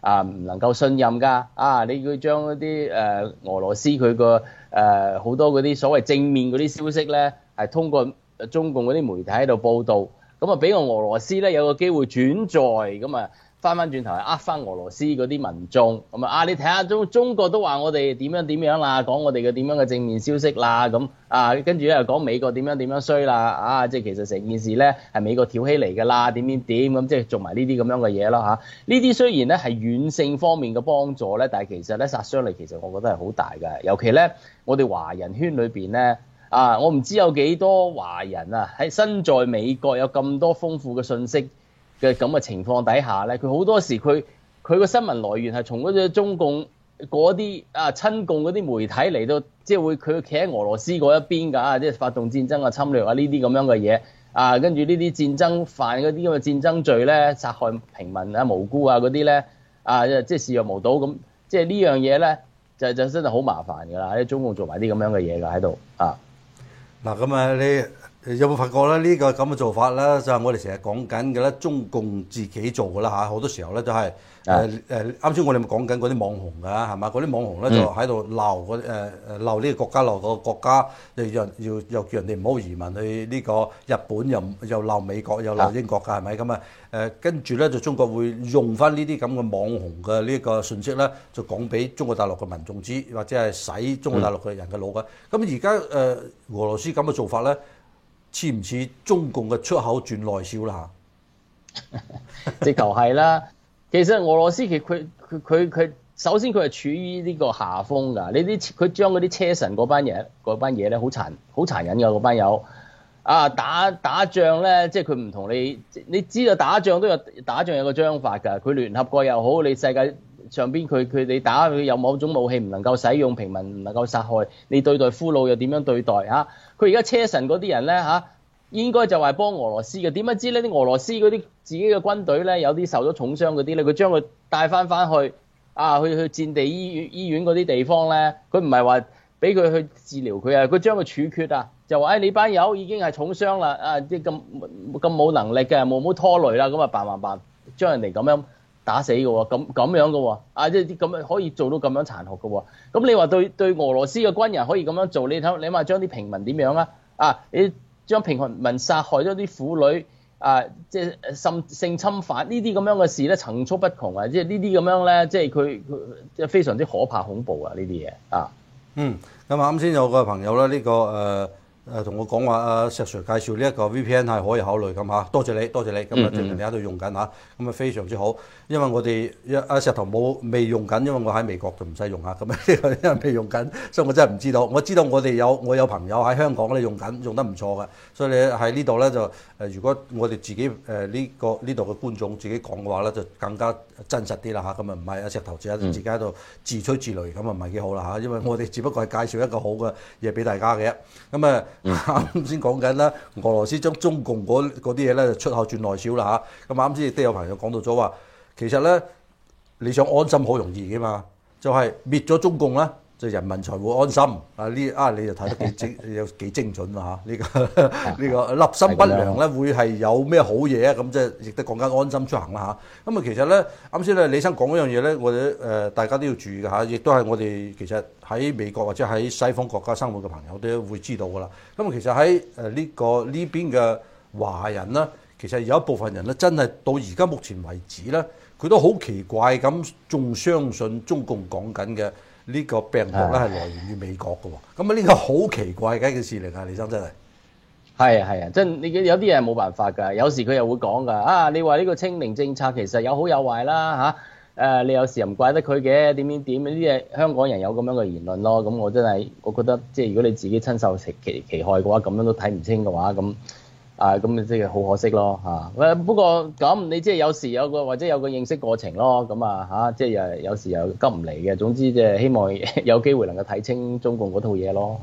唔能夠信任㗎你要將嗰啲俄羅斯佢個好多嗰啲所謂正面嗰啲消息咧，係通過中共嗰啲媒體喺度報導，咁啊俾個俄羅斯咧有個機會轉載，咁啊翻轉頭係呃翻俄羅斯嗰啲民眾，咁你睇下中國都話我哋點樣啦，講我哋嘅點樣嘅正面消息啦，咁跟住咧又講美國點樣衰啦，即係其實成件事咧係美國挑起嚟㗎啦，點咁即係做埋呢啲咁樣嘅嘢咯嚇。呢啲雖然咧係軟性方面嘅幫助咧，但係其實咧殺傷力其實我覺得係好大㗎，尤其咧我哋華人圈裏邊咧。我唔知有幾多華人喺身在美國有咁多豐富嘅信息嘅咁嘅情況底下咧，佢好多時佢個新聞來源係從嗰啲中共嗰啲親共嗰啲媒體嚟到，即係佢企喺俄羅斯嗰一邊㗎，即係發動戰爭侵略呢啲咁樣嘅嘢跟住呢啲戰爭犯嗰啲咁嘅戰爭罪咧，殺害平民無辜嗰啲咧即係視若無睹咁，即係呢樣嘢咧就真係好麻煩㗎啦，啲中共做埋啲咁樣嘅嘢㗎喺度嗱咁你有冇發覺咧？呢個咁嘅做法咧，就係我哋成日講緊嘅咧，中共自己做嘅啦嚇。好多時候咧就係啱先我哋咪講緊嗰啲網紅㗎，係嘛？嗰啲網紅咧就喺度鬧鬧呢個國家，鬧個國家，又叫人哋唔好移民去呢個日本，又鬧美國，又鬧英國㗎，係咪咁啊？跟住咧就中國會用翻呢啲咁嘅網紅嘅呢個信息咧，就講俾中國大陸嘅民眾知，或者係洗中國大陸嘅人嘅腦㗎。咁而家俄羅斯咁嘅做法咧，似唔似中共嘅出口轉內銷啦？ 直頭係啦。其實俄羅斯佢首先佢係處於呢個下風㗎。佢將嗰啲車臣嗰班嘢咧好殘忍㗎，嗰班友打仗咧，即係佢唔同你知道打仗有個章法㗎。佢聯合國又好，你世界上邊佢哋打佢有某種武器唔能夠使用，平民唔能夠殺害，你對待俘虜又點樣對待佢而家車臣嗰啲人咧應該就係幫俄羅斯嘅，點解知呢？啲俄羅斯嗰啲自己嘅軍隊咧，有啲受咗重傷嗰啲咧，佢將佢帶翻去去戰地醫院嗰啲地方咧，佢唔係話俾佢去治療佢佢將佢處決就話你班友已經係重傷啦，即係咁冇能力嘅，冇拖累啦，咁辦將人哋咁樣打死嘅喎，咁樣嘅喎，即係咁樣可以做到咁樣殘酷嘅喎，咁你話對俄羅斯嘅軍人可以咁樣做，你話將啲平民點樣你將平民殺害咗啲婦女即係性侵犯呢啲咁樣嘅事咧，層出不窮即係呢啲咁樣咧，即係佢即係非常之可怕恐怖呢啲嘢咁啱先有個朋友咧，呢個同我講話石 Sir 介紹呢一個 VPN 係可以考慮咁嚇，多謝你，咁證明你喺度用緊咁啊非常之好。因為我哋石頭未用緊，因為我喺美國就唔使用咁因為未用緊，所以我真係唔知道。我知道我有朋友喺香港咧用緊，用得唔錯嘅。所以你喺呢度咧就如果我哋自己呢度嘅觀眾自己講嘅話咧，就更加真實啲啦咁啊唔係石頭自己喺度自吹自擂，咁啊唔係幾好啦因為我哋只不過係介紹一個好嘅嘢俾大家嘅。咁啱先講緊啦，俄羅斯將中共嗰啲嘢咧出口轉內銷啦咁啱先亦都有朋友講到咗話，其實咧你想安心好容易嘅嘛，就係滅咗中共咧，就人民才會安心你就睇得幾精準呢個立心不良咧會係有咩好嘢咁即係亦都講緊安心出行啦咁啊其實咧啱先咧李生講嗰樣嘢咧，我哋大家都要注意嘅亦都係我哋其實喺美國或者喺西方國家生活嘅朋友都會知道噶啦。咁其實喺呢邊嘅華人咧，其實有一部分人咧真係到而家目前為止咧，佢都好奇怪咁仲相信中共講緊嘅呢個病毒咧係來源於美國嘅喎。咁呢個好奇怪嘅一件事嚟㗎，李生真係。 係真你有啲嘢冇辦法㗎，有時佢又會講㗎你話呢個清零政策其實有好有壞啦你有時又唔怪得佢嘅點呢啲嘢，香港人有咁樣嘅言論咯。咁我覺得即係如果你自己親受其害嘅話，咁樣都睇唔清嘅話，咁即係好可惜咯不過咁你即係有時有個認識過程咯，咁即係有時又急唔嚟嘅。總之即係希望有機會能夠睇清中共嗰套嘢咯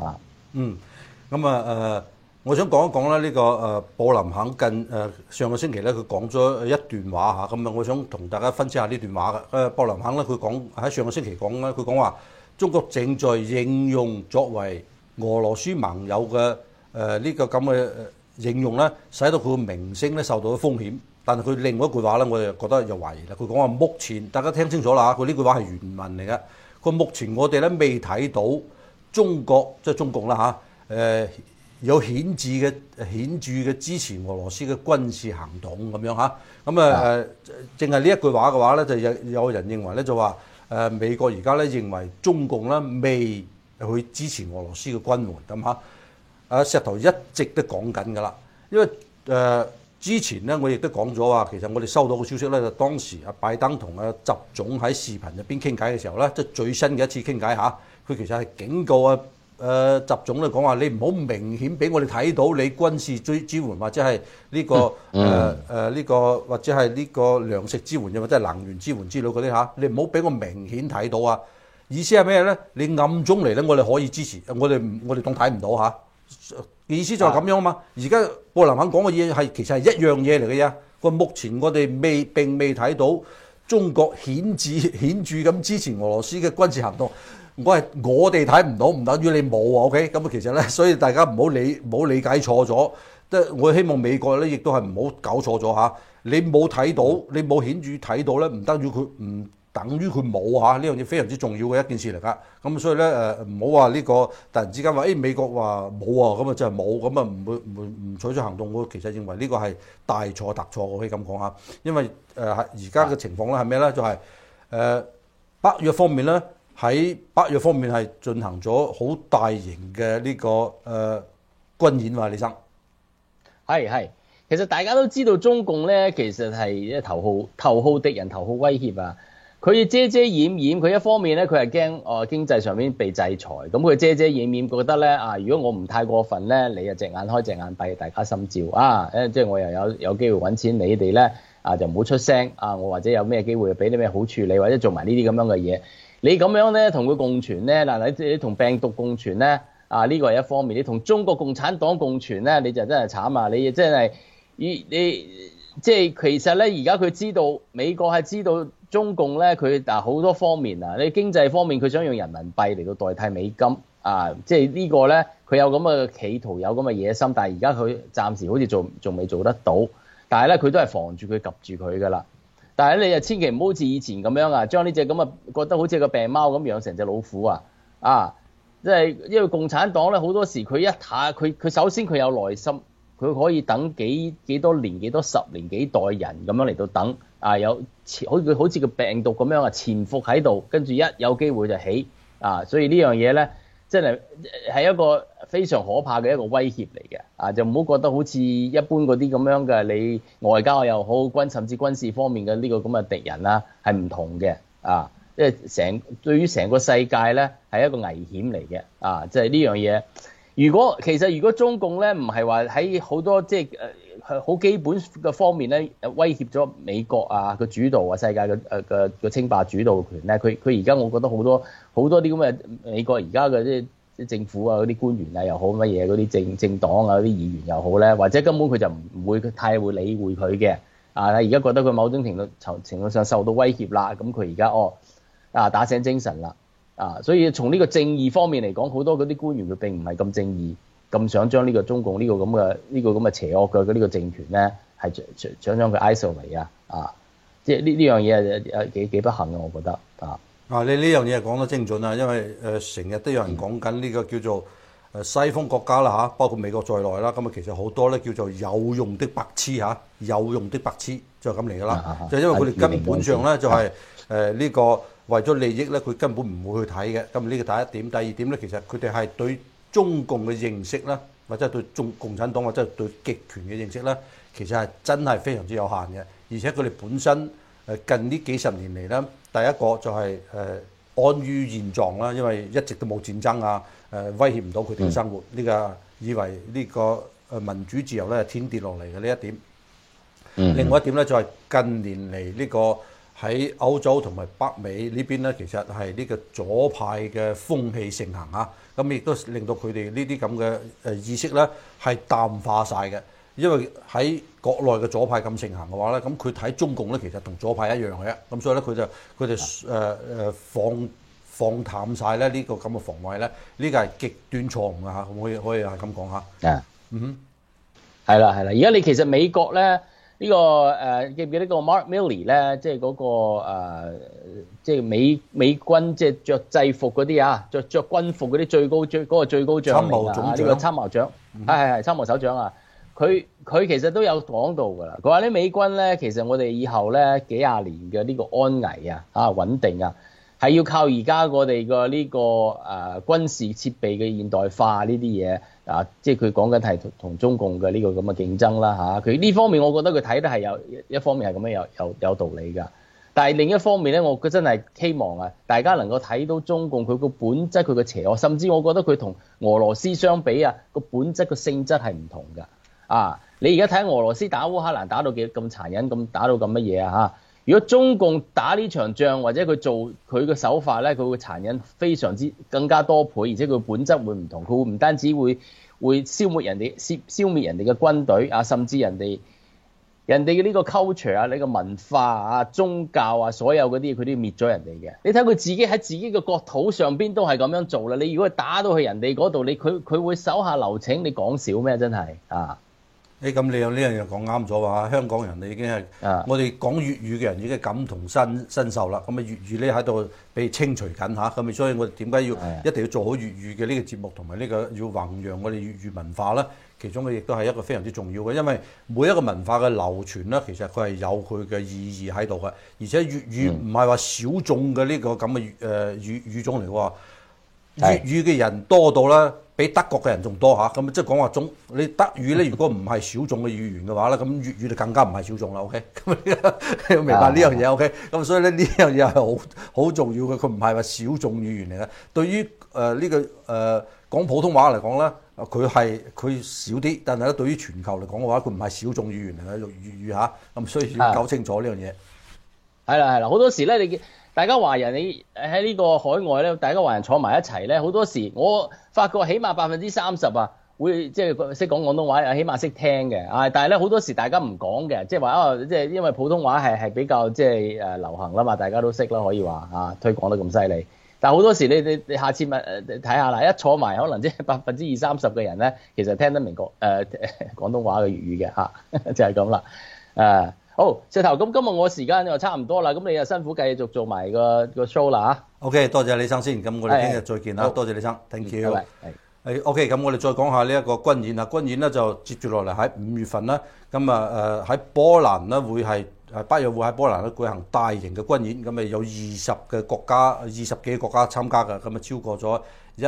我想講一講咧呢個布林肯上個星期咧佢講咗一段話咁我想同大家分析下呢段話嘅。布林肯咧佢講喺上個星期講咧，佢講話中國正在應用作為俄羅斯盟友嘅呢個咁嘅應用咧，使到佢嘅名聲咧受到風險。 但係佢另外一句話咧，我就覺得有懷疑啦。佢講話目前大家聽清楚啦，佢呢句話係原文嚟嘅。佢目前我哋咧未睇到中國即係中共啦有顯著嘅支持俄羅斯嘅軍事行動咁樣嚇。咁淨係呢一句話嘅話咧，就有人認為咧就話美國而家咧認為中共咧未去支持俄羅斯嘅軍援咁嚇。石頭一直都講緊㗎啦，因為之前咧我亦都講咗話，其實我哋收到嘅消息咧就當時拜登同習總喺視頻入邊傾偈嘅時候咧，即係最新嘅一次傾偈嚇，佢其實係警告習總咧講話，你唔好明顯俾我哋睇到你軍事支援或者係呢個或者係呢個糧食支援又或者係能源支援之類嗰啲嚇，你唔好俾我明顯睇到啊！意思係咩咧？你暗中嚟咧，我哋可以支持，我哋當睇唔到嚇。意思就係咁樣啊嘛。而家布林肯講嘅嘢其實係一樣嘢嚟嘅啫。個目前我哋並未睇到中國顯著咁支持俄羅斯嘅軍事行動。我哋睇唔到，唔等於你冇啊。OK， 咁其實咧，所以大家唔好理解錯咗。我希望美國咧亦都係唔好搞錯咗嚇。你冇睇到，你冇顯著睇到咧，唔等於佢冇嚇。呢樣嘢非常之重要嘅一件事嚟㗎。咁所以咧唔好話呢個突然之間話美國話冇啊，咁啊真係冇，咁啊唔採取行動。我其實認為呢個係大錯特錯，我可以咁講嚇。因為而家嘅情況咧係咩咧？就係北約方面咧。喺北約方面係進行咗好大型嘅呢個軍演喎，李生。 係，其實大家都知道中共咧，其實係頭號敵人、頭號威脅啊。佢遮遮掩掩，佢一方面咧，佢係驚經濟上面被制裁，咁佢遮遮掩掩，覺得咧如果我唔太過分咧，你就隻眼開隻眼閉，大家心照啊。即係我又有機會揾錢，你哋咧就唔好出聲啊。我或者有咩機會俾啲咩好處理，或者做埋呢啲咁樣嘅嘢。你咁樣咧同佢共存咧，你同病毒共存咧，呢個係一方面。你同中國共產黨共存咧，你就真係慘啊！你真係你即係其實咧，而家佢知道美國係知道中共咧，佢好多方面你經濟方面佢想用人民幣嚟到代替美金即係呢個咧佢有咁嘅企圖，有咁嘅野心，但係而家佢暫時好似仲未做得到，但係咧佢都係防住佢及住佢㗎啦。但係你就千祈唔好似以前咁樣將呢隻咁覺得好似個病貓咁養成隻老虎即係因為共產黨咧好多時佢佢首先佢有耐心，佢可以等幾多年、幾多十年、幾代人咁樣嚟到等好似個病毒咁樣潛伏喺度，跟住一有機會就起所以呢樣嘢咧真係一個非常可怕嘅一個威脅嚟嘅就唔好覺得好似一般嗰啲咁樣嘅你外交又好甚至軍事方面嘅呢個咁嘅敵人啦係唔同嘅即係對於成個世界咧係一個危險嚟嘅即係呢樣嘢。如果中共咧唔係話喺好多即係好基本嘅方面咧威脅咗美國個主導世界嘅稱霸主導權咧，佢而家我覺得好多啲咁嘅美國而家嘅即係政府嗰啲官員又好乜嘢嗰啲政黨嗰啲議員又好咧，或者根本佢就唔會太會理會佢嘅而家覺得佢某種程度上受到威脅啦，咁佢而家打醒精神啦所以從呢個正義方面嚟講，好多嗰啲官員佢並唔係咁正義，咁想將呢個中共呢個咁嘅邪惡嘅呢個政權咧，係想將佢 isolate 即係呢樣嘢幾不幸嘅，我覺得你呢樣嘢講得精準因為成日都有人講緊呢個叫做西方國家啦包括美國在內啦，咁其實好多咧叫做有用的白痴有用的白痴就係咁嚟㗎啦，就因為佢哋根本上咧就係呢個。為咗利益咧，佢根本唔會去睇嘅。咁呢個第一點，第二點咧，其實佢哋係對中共嘅認識啦，或者係對共產黨或者係對極權嘅認識咧，其實係真係非常之有限嘅。而且佢哋本身近呢幾十年嚟咧，第一個就係安於現狀啦，因為一直都冇戰爭威脅唔到佢哋嘅生活。呢個以為呢個民主自由咧係天跌落嚟嘅呢一點。另外一點咧就係近年嚟呢個。喺歐洲同埋北美呢邊咧，其實係呢個左派嘅風氣盛行咁亦都令到佢哋呢啲咁嘅意識咧係淡化晒嘅。因為喺國內嘅左派咁盛行嘅話咧，咁佢睇中共咧其實同左派一樣嘅，咁所以咧佢哋放淡晒咧呢個咁嘅防衛咧，呢個係極端錯誤可以係咁講係啦。而家你其實美國咧。 呢個記唔記得個 Mark Milley 咧，即係嗰個即係美軍即係着制服嗰啲啊，着軍服嗰啲嗰個最高將領啊，呢個參謀長係參謀首長啊，佢其實都有講到㗎啦。佢話咧美軍咧，其實我哋以後咧幾廿年嘅呢個安危啊穩定啊，係要靠而家我哋嘅呢個軍事設備嘅現代化呢啲嘢啊，即係佢講緊係同中共嘅呢個咁嘅競爭啦嚇。佢呢方面我覺得佢睇得係有一方面係咁樣有道理㗎。但係另一方面咧，我真係希望啊，大家能夠睇到中共佢個本質佢嘅邪惡，甚至我覺得佢同俄羅斯相比啊，個本質個性質係唔同㗎。啊，你而家睇俄羅斯打烏克蘭打到幾咁殘忍，咁打到咁乜嘢啊嚇？如果中共打呢場仗或者佢做佢嘅手法咧，佢會殘忍非常之更加多倍，而且佢本質會唔同，佢會唔單止會消滅人哋嘅軍隊啊，甚至人哋嘅呢個 culture 啊，呢個文化啊、宗教啊，所有嗰啲佢都要滅咗人哋嘅。你睇佢自己喺自己嘅國土上邊都係咁樣做啦。你如果打到去人哋嗰度，佢會手下留情，你講少咩？真係啊！ 咁你有呢樣嘢講啱咗話，香港人你已經係我哋講粵語嘅人已經感同身受啦。咁啊粵語咧喺度被清除緊嚇，咁所以我哋點解一定要做好粵語嘅呢個節目，同埋呢個要弘揚我哋粵語文化咧？其中嘅亦都係一個非常之重要嘅，因為每一個文化嘅流傳咧，其實佢係有佢嘅意義喺度嘅，而且粵語唔係話小眾嘅呢個咁嘅語種嚟喎。粵語嘅人多到啦，比德國嘅人仲多嚇，咁即係講話你德語咧，如果唔係小眾嘅語言嘅話咧，咁粵語就更加唔係小眾啦。OK， 咁你要明白呢樣嘢。OK， 咁所以咧呢樣嘢係好重要嘅，佢唔係話小眾語言嚟嘅。對於呢個講普通話嚟講咧，佢少啲，但係咧對於全球嚟講嘅話，佢唔係小眾語言嚟嘅，粵語嚇，咁所以要搞清楚呢樣嘢。 係啦，好多時咧你。大家華人你喺呢個海外咧，大家華人坐埋一齊咧，好多時我發覺起碼30%啊，會即係識講廣東話，起碼識聽嘅啊。但係咧好多時大家唔講嘅，即係話即係因為普通話係比較即係流行啦嘛，大家都識啦，可以話推廣得咁犀利。但係好多時你下次咪睇下啦，一坐埋可能即係20-30%嘅人咧，其實聽得明廣東話嘅粵語嘅嚇，就係咁啦。好，石頭，咁今日我時間就差唔多啦，咁你又辛苦繼續做埋個 show 啦嚇。 OK， 多謝李生先，咁我哋聽日再見啦。多謝李生 ，thank you。OK， 咁我哋再講下呢一個軍演啦。軍演咧就接住落嚟喺5月份啦，咁啊喺波蘭咧會係北約會喺波蘭咧舉行大型嘅軍演，咁啊有20幾個國家參加嘅，咁啊超過咗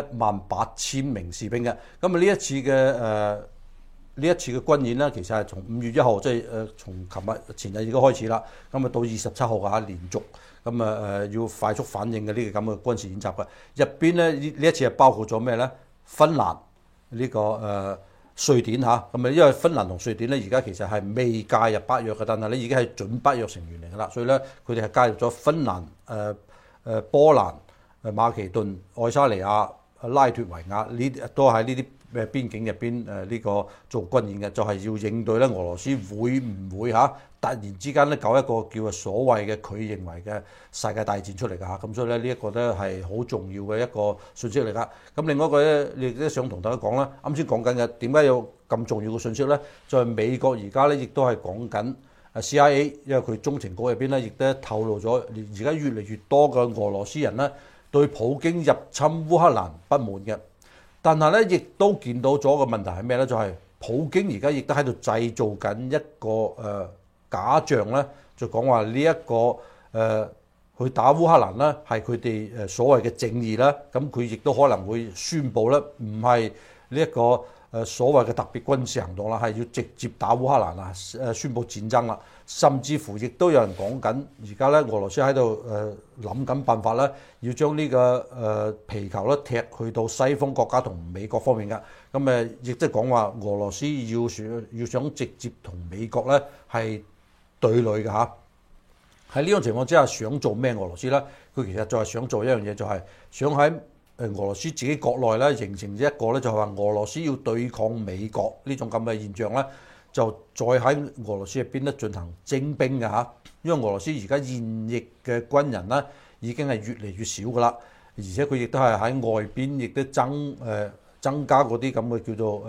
18000名士兵嘅。咁啊呢一次嘅軍演咧，其實係從5月1號，即係從前日已經開始啦。咁啊到27號啊，連續咁要快速反應嘅呢個咁嘅軍事演習嘅。入邊咧呢一次係包括咗咩咧？芬蘭呢個瑞典嚇，咁啊因為芬蘭同瑞典咧而家其實係未加入北約嘅，但係咧已經係準北約成員嚟㗎啦。所以咧佢哋係加入咗芬蘭、波蘭、馬其頓、愛沙尼亞、拉脫維亞呢都喺呢啲邊境入邊呢個做軍演嘅，就係要應對咧俄羅斯會唔會突然之間咧搞一個叫做所謂嘅佢認為嘅世界大戰出嚟㗎嚇，咁所以咧呢一個咧係好重要嘅一個信息嚟㗎。咁另外一個咧，亦都想同大家講啦，啱先講緊嘅點解有咁重要嘅信息咧？就係美國而家咧亦都係講緊CIA， 因為佢中情局入邊咧亦都透露咗，而家越嚟越多嘅俄羅斯人咧對普京入侵烏克蘭不滿嘅。但係咧，亦都見到咗個問題係咩咧？就係普京而家亦都喺度製造緊一個假象咧，就講話呢一個去打烏克蘭咧係佢哋所謂嘅正義啦。咁佢亦都可能會宣佈咧，唔係呢一個所謂嘅特別軍事行動啦，係要直接打烏克蘭啊！宣佈戰爭啦，甚至乎亦都有人講緊，而家咧俄羅斯喺度諗緊辦法咧，要將呢個皮球咧踢去到西方國家同美國方面㗎。咁亦即係講話俄羅斯要想直接同美國咧係對壘㗎嚇。喺呢種情況之下，想做咩俄羅斯咧？佢其實就係想做一樣嘢，就係想喺俄羅斯自己國內咧形成一個咧，就係話俄羅斯要對抗美國呢種咁嘅現象咧，就再喺俄羅斯入邊咧進行徵兵嘅嚇。因為俄羅斯而家現役嘅軍人咧已經係越嚟越少噶啦，而且佢亦都係喺外邊亦都增加嗰啲咁嘅叫做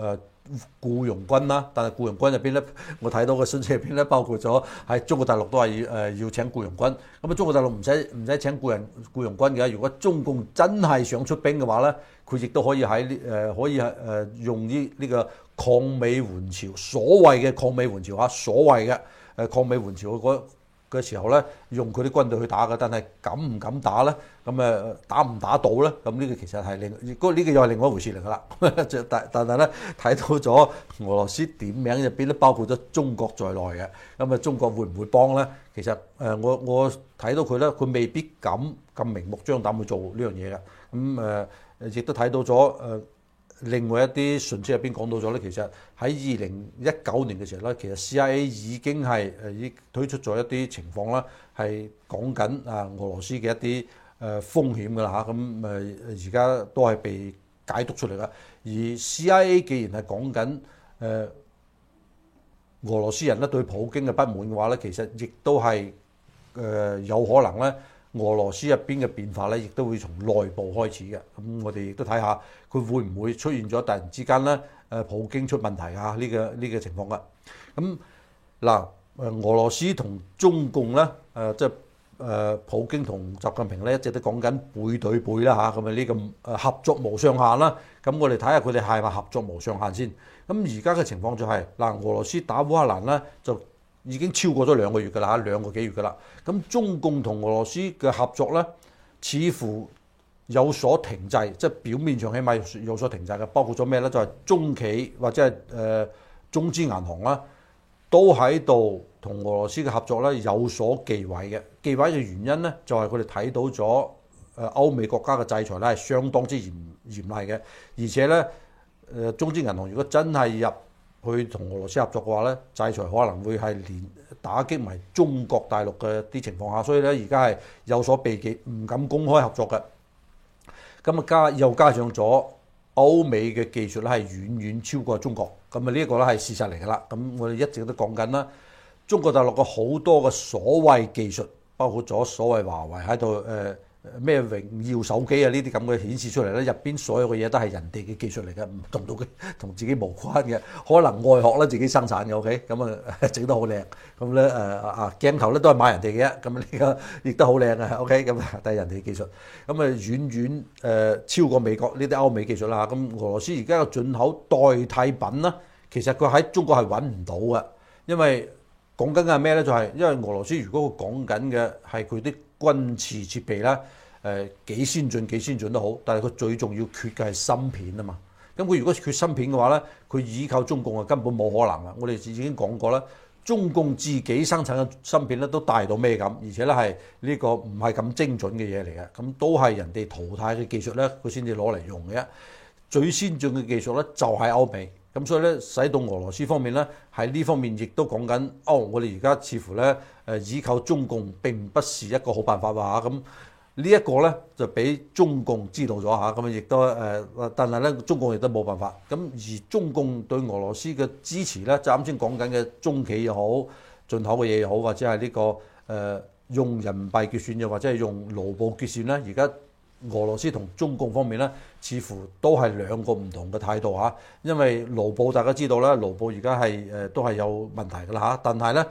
僱傭軍啦，但係僱傭軍入邊咧，我睇到嘅信息入邊咧，包括咗喺中國大陸都係要請僱傭軍。咁啊，中國大陸唔使請僱傭軍嘅。如果中共真係想出兵嘅話咧，佢亦都可以用呢個抗美援朝，所謂嘅抗美援朝所謂嘅抗美援朝嘅時候咧，用佢啲軍隊去打嘅，但係敢唔敢打咧？咁打唔打到咧？咁呢個其實係呢個又係另外一回事嚟㗎啦。但係咧睇到咗俄羅斯點名入邊都包括咗中國在內嘅，咁中國會唔會幫咧？其實我睇到佢咧，佢未必敢咁明目張膽去做呢樣嘢嘅。亦都睇到咗另外一啲訊息入邊講到咗咧，其實喺2019年嘅時候咧，其實 CIA 已經推出咗一啲情況啦，係講緊俄羅斯嘅一啲風險㗎啦嚇。咁而家都係被解讀出嚟啦。而 CIA 既然係講緊俄羅斯人咧對普京嘅不滿嘅話咧，其實亦都係有可能咧。俄羅斯入邊嘅變化咧，亦都會從內部開始嘅。咁我哋亦都睇下佢會唔會出現咗突然之間咧，普京出問題啊？呢個情況㗎。咁嗱，俄羅斯同中共咧，即係普京同習近平咧，一直都講緊背對背啦嚇。咁呢個合作無上限啦。咁我哋睇下佢哋係咪合作無上限先。咁而家嘅情況就係嗱，俄羅斯打烏克蘭咧就已經超過咗2個月㗎啦，2個幾月㗎啦。咁中共同俄羅斯嘅合作咧，似乎有所停滯，即係表面上起碼有所停滯嘅。包括咗咩咧？就係中企或者係中資銀行啦，都喺度同俄羅斯嘅合作咧有所忌諱嘅。忌諱嘅原因咧，就係佢哋睇到咗歐美國家嘅制裁咧係相當之嚴厲嘅，而且咧中資銀行如果真係入去同俄羅斯合作嘅話咧，制裁可能會係連打擊埋中國大陸嘅啲情況下，所以咧而家係有所避忌，唔敢公開合作嘅。咁又加上咗歐美嘅技術咧係遠遠超過中國，咁呢一個咧係事實嚟㗎啦。咁我哋一直都講緊啦，中國大陸嘅好多嘅所謂技術，包括咗所謂華為喺度咩榮耀手機啊呢啲咁嘅顯示出嚟咧，入邊所有嘅嘢都係人哋嘅技術嚟嘅，唔同自己無關嘅，可能外殼咧自己生產嘅 OK， 咁整得好靚，咁咧鏡頭咧都係買人哋嘅，咁呢個亦都好靚嘅 OK，咁但係人哋嘅技術，咁遠遠超過美國呢啲歐美技術啦。咁俄羅斯而家嘅進口代替品啦，其實佢喺中國係揾唔到嘅，因為講緊嘅係咩咧？就係因為俄羅斯如果佢講緊嘅係佢啲軍事設備啦，幾先進都好，但係佢最重要缺嘅係芯片啊嘛。咁佢如果缺芯片嘅話咧，佢依靠中共啊根本冇可能啊！我哋已經講過啦，中共自己生產嘅芯片咧都大到咩咁，而且咧係呢個唔係咁精準嘅嘢嚟嘅，咁都係人哋淘汰嘅技術咧，佢先至攞嚟用嘅。最先進嘅技術咧就係歐美。咁所以咧，使到俄羅斯方面咧喺呢方面亦都講緊，我哋而家似乎咧依靠中共並不是一個好辦法喎。咁呢一個咧就俾中共知道咗嚇，咁亦都但係咧中共亦都冇辦法。咁而中共對俄羅斯嘅支持咧，就啱先講緊嘅中企又好，進口嘅嘢又好，或者係呢個用人民幣結算又或者係用盧布結算咧，而家俄羅斯同中共方面咧，似乎都係兩個唔同嘅態度嚇。因為盧布大家知道啦，盧布而家係都係有問題㗎啦嚇。但係咧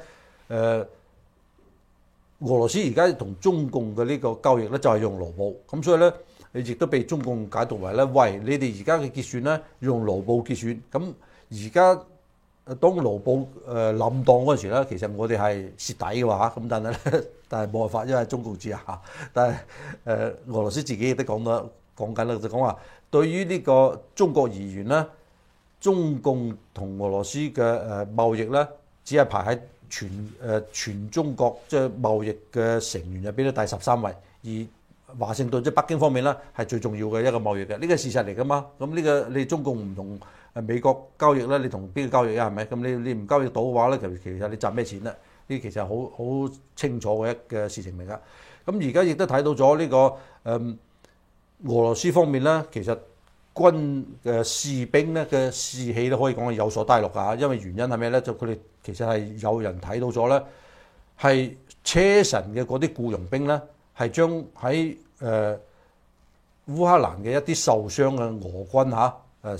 俄羅斯而家同中共嘅呢個交易咧就係用盧布，咁所以咧你亦都被中共解讀為咧，喂，你哋而家嘅結算咧用盧布結算，咁而家當盧布冧檔嗰陣時咧，其實我哋係蝕底嘅話，咁但係冇辦法，因為中共之下。但係俄羅斯自己亦都講緊啦，就講話對於呢個中國而言咧，中共同俄羅斯嘅貿易咧，只係排喺全中國即係貿易嘅成員入邊咧第13位，而華盛頓即係北京方面咧係最重要嘅一個貿易嘅，呢個係事實嚟㗎嘛。咁呢個你中共唔同美國交易咧，你同邊個交易啊？係咪？咁你唔交易到嘅話咧，其實你賺咩錢咧？呢其實係好清楚嘅一個事情嚟㗎。咁而家亦都睇到咗呢個俄羅斯方面咧，其實軍嘅士兵咧嘅士氣都可以講係有所低落㗎。因為原因係咩咧？就佢哋其實係有人睇到咗咧，係車臣嘅嗰啲僱傭兵咧，係將喺烏克蘭嘅一啲受傷嘅俄軍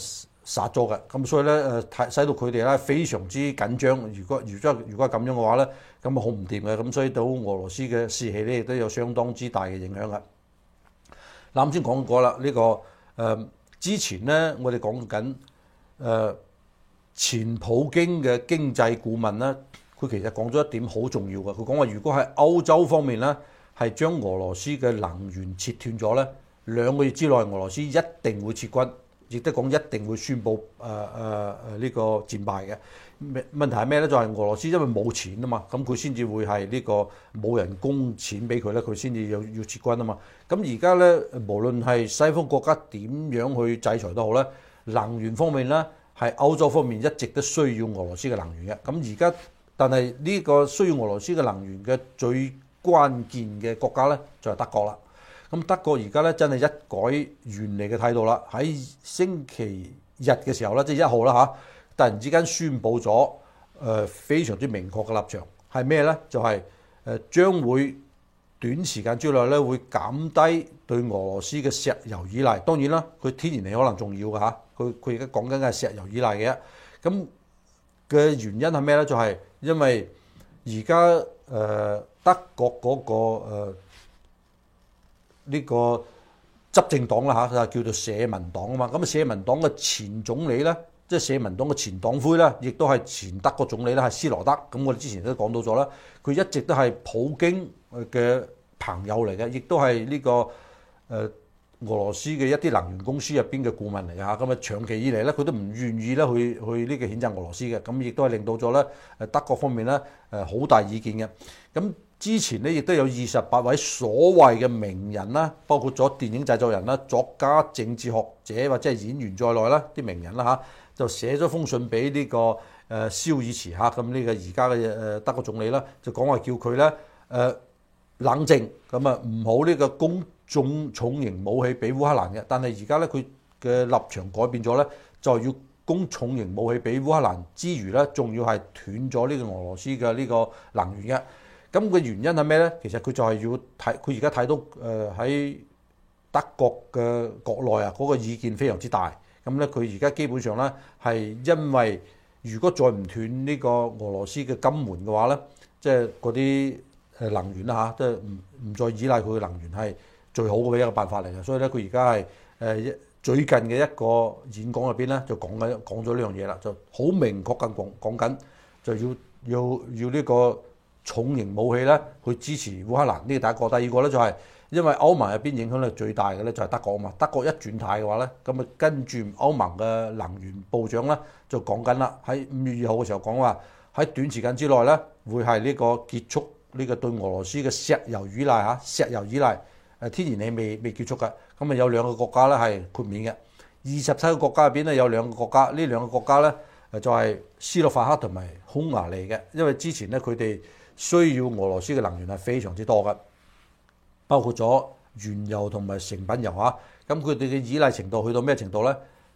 殺咗嘅，咁所以咧使到佢哋咧非常之緊張。如果係咁樣嘅話咧，咁啊好唔掂嘅，咁所以對俄羅斯嘅士氣咧亦都有相當之大嘅影響嘅。啱先講過啦，之前咧我哋講緊前普京嘅經濟顧問咧，佢其實講咗一點好重要嘅，佢講話如果喺歐洲方面咧係將俄羅斯嘅能源切斷咗咧，2個月之內俄羅斯一定會撤軍。亦都講一定會宣布呢個戰敗嘅。問題係咩咧？就係俄羅斯因為冇錢啊嘛，咁佢先至會係呢個冇人供錢俾佢咧，佢先至要撤軍啊嘛。咁而家咧，無論係西方國家點樣去制裁都好咧，能源方面咧係歐洲方面一直都需要俄羅斯嘅能源嘅。咁而家但係呢個需要俄羅斯嘅能源嘅最關鍵嘅國家咧就係德國啦。咁德國而家咧真係一改原嚟嘅態度啦，喺星期日嘅時候咧，即係1號啦嚇，突然之間宣布咗非常之明確嘅立場，係咩咧？就係將會短時間之內咧會減低對俄羅斯嘅石油依賴。當然啦，佢天然氣可能重要嘅嚇，佢而家講緊嘅係石油依賴嘅。咁嘅原因係咩咧？就係因為而家德國嗰個呢個執政黨啦嚇，叫做社民黨啊嘛。咁社民黨嘅前總理咧，即係社民黨嘅前黨魁咧，亦都係前德國總理咧，係施羅德。咁我哋之前都講到咗啦，佢一直都係普京嘅朋友嚟嘅，亦都係呢個俄羅斯嘅一啲能源公司入邊嘅顧問嚟嘅嚇。咁啊長期以嚟咧，佢都唔願意咧去呢個譴責俄羅斯嘅。咁亦都係令到咗咧德國方面咧好大意見嘅。咁之前咧亦都有28位所謂嘅名人啦，包括咗電影製作人啦、作家、政治學者或者係演員在內啦，啲名人啦嚇，就寫咗封信俾呢個肖爾茨嚇，咁呢個而家嘅德國總理啦，就講話叫佢咧冷靜，咁啊唔好呢個供重型武器俾烏克蘭嘅。但係而家咧佢嘅立場改變咗咧，就要供重型武器俾烏克蘭之餘咧，仲要係斷咗呢個俄羅斯嘅呢個能源嘅。咁嘅原因係咩咧？其實佢就係要睇，佢而家睇到喺德國嘅國內啊，嗰個意見非常之大。咁咧，佢而家基本上咧係因為如果再唔斷呢個俄羅斯嘅金門嘅話咧，即係嗰啲能源啦嚇，即係唔再依賴佢嘅能源係最好嘅一個辦法嚟嘅。所以咧，佢而家係最近嘅一個演講入邊咧，就講咗呢樣嘢啦，就好明確咁講緊，就要呢個重型武器咧去支持烏克蘭，呢個第一個。第二個咧就係因為歐盟入邊影響力最大嘅咧就係德國啊嘛。德國一轉態嘅話咧，咁啊跟住歐盟嘅能源部長咧就講緊啦，喺5月2號嘅時候講話喺短時間之內咧會係呢個結束呢個對俄羅斯嘅石油依賴嚇，石油依賴天然氣未結束嘅。咁啊有2個國家咧係豁免嘅，27個國家入邊咧有2個國家，呢2個國家咧就係斯洛伐克同埋匈牙利嘅，因為之前咧佢哋需要俄羅斯嘅能源係非常之多嘅，包括咗原油同埋成品油嚇。咁佢哋嘅依賴程度去到咩程度咧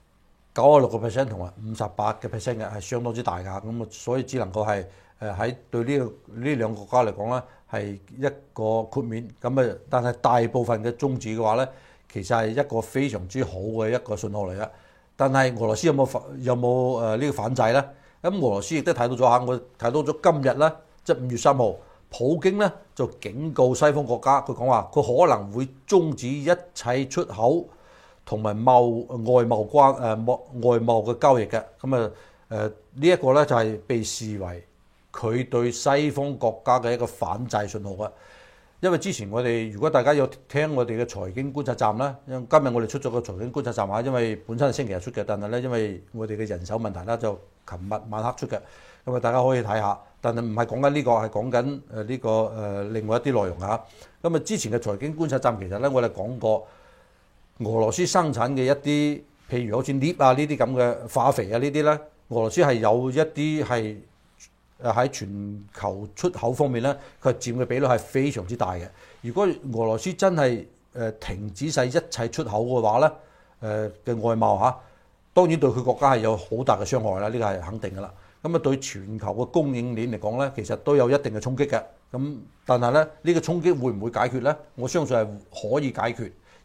？96% 同埋58% 嘅係相當之大㗎。咁啊，所以只能夠係喺對呢2個國家嚟講咧係一個豁免。咁啊，但係大部分嘅終止嘅話咧，其實係一個非常之好嘅一個信號嚟嘅。但係俄羅斯有冇呢個反制咧？咁俄羅斯亦都睇到咗嚇，我睇到咗今日咧。即係5月3號，普京咧就警告西方國家，佢講話佢可能會終止一切出口同埋外貿嘅交易嘅。咁啊呢一個咧就係被視為佢對西方國家嘅一個反制信號嘅。因為之前如果大家有聽我哋嘅財經觀察站啦，今日我哋出咗個財經觀察站啊，因為本身係星期日出嘅，但係咧因為我哋嘅人手問題啦，就琴日晚黑出嘅。咁啊，大家可以睇下，但係唔係講緊呢個，係講緊呢個另外一啲內容嚇。咁啊，之前嘅財經觀察站其實咧，我哋講過俄羅斯生產嘅一啲，譬如好似鎳啊呢啲咁嘅化肥啊呢啲咧，俄羅斯係有一啲係喺全球出口方面咧，佢佔嘅比率係非常之大嘅。如果俄羅斯真係停止晒一切出口嘅話咧，嘅外貿嚇，當然對佢國家係有好大嘅傷害啦，呢個係肯定㗎啦。咁啊，對全球嘅供應鏈嚟講咧，其實都有一定嘅衝擊嘅。咁但係咧，呢個衝擊會唔會解決咧？我相信係可以解決，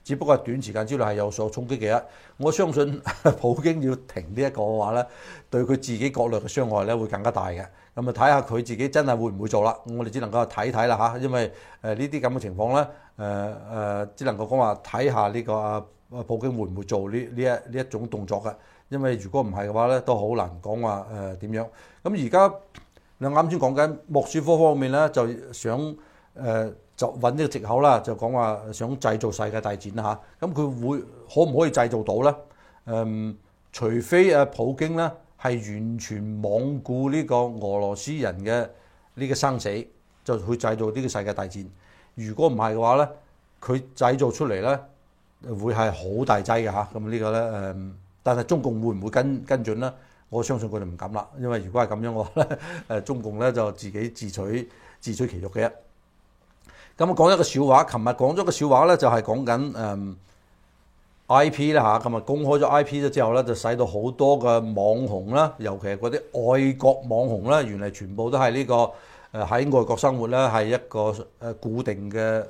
只不過係短時間之內係有所衝擊嘅啫。我相信普京要停呢一個嘅話咧，對佢自己國內嘅傷害咧會更加大嘅。咁啊睇下佢自己真係會唔會做啦？我哋只能夠睇睇啦嚇，因為呢啲咁嘅情況咧，只能夠講話睇下呢個普京會唔會做呢一種動作嘅。因為如果唔係嘅話咧，都好難講話點樣。咁而家你啱先講緊莫斯科方面咧，就想就揾呢個藉口啦，就講話想製造世界大戰啦嚇。咁佢可唔可以製造到咧？除非普京咧係完全罔顧呢個俄羅斯人嘅呢個生死，就去製造呢個世界大戰。如果唔係嘅話咧，佢製造出嚟咧會係好大劑嘅嚇。咁呢個咧但係中共會唔會跟進咧？我相信佢哋唔敢啦，因為如果係咁樣嘅話咧，中共咧就自己自取其辱嘅。咁講一個笑話，琴日講咗個笑話咧，就係講緊IP 啦嚇，咁啊公開咗 IP 咗之後咧，就使到好多嘅網紅啦，尤其係嗰啲外國網紅啦，原嚟全部都係呢個喺外國生活咧，係一個固定嘅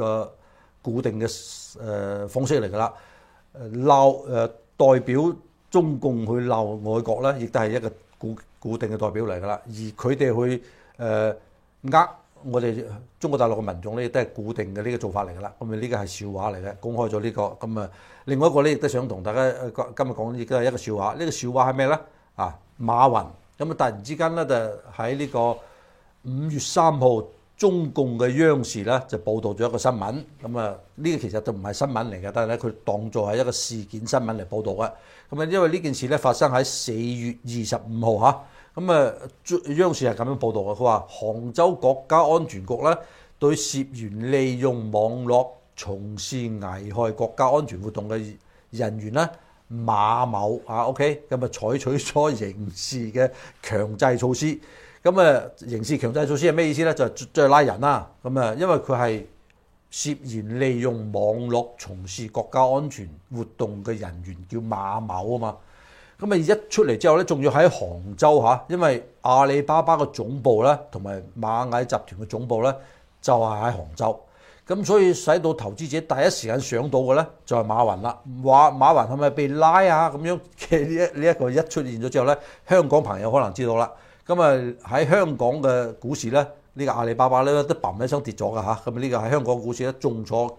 方式嚟㗎啦。代表中共去鬧外國咧，亦都係一個固定嘅代表嚟㗎啦。而佢哋去我哋中國大陸嘅民眾咧，亦都係固定嘅呢個做法嚟㗎啦。咁啊，呢個係笑話嚟嘅，公開咗呢個。咁啊，另外一個咧，亦都想同大家今日講，亦都係一個笑話。呢個笑話係咩咧？馬雲咁啊，突然之間咧就喺呢個5月3號，中共嘅央視咧就報導咗一個新聞。咁啊，呢個其實就唔係新聞嚟嘅，但係咧佢當作係一個事件新聞嚟報導嘅。咁啊，因為呢件事咧發生喺4月25號嚇。咁啊，央視係咁樣報導嘅，佢話杭州國家安全局咧對涉嫌利用網絡從事危害國家安全活動嘅人員咧馬某，OK， 咁啊採取咗刑事嘅強制措施。咁啊，刑事強制措施係咩意思咧？就係拉人啦。咁啊，因為佢係涉嫌利用網絡從事國家安全活動嘅人員叫馬某啊嘛。咁啊一出嚟之後咧，仲要喺杭州嚇，因為阿里巴巴嘅總部咧同埋螞蟻集團嘅總部咧就係喺杭州。咁所以使到投資者第一時間想到嘅咧就係馬雲啦。話馬雲係咪被拉啊？咁樣嘅呢一個一出現咗之後咧，香港朋友可能知道啦。咁啊喺香港嘅股市咧，呢個阿里巴巴咧都砰一聲跌咗㗎嚇。咁呢個喺香港股市咧重挫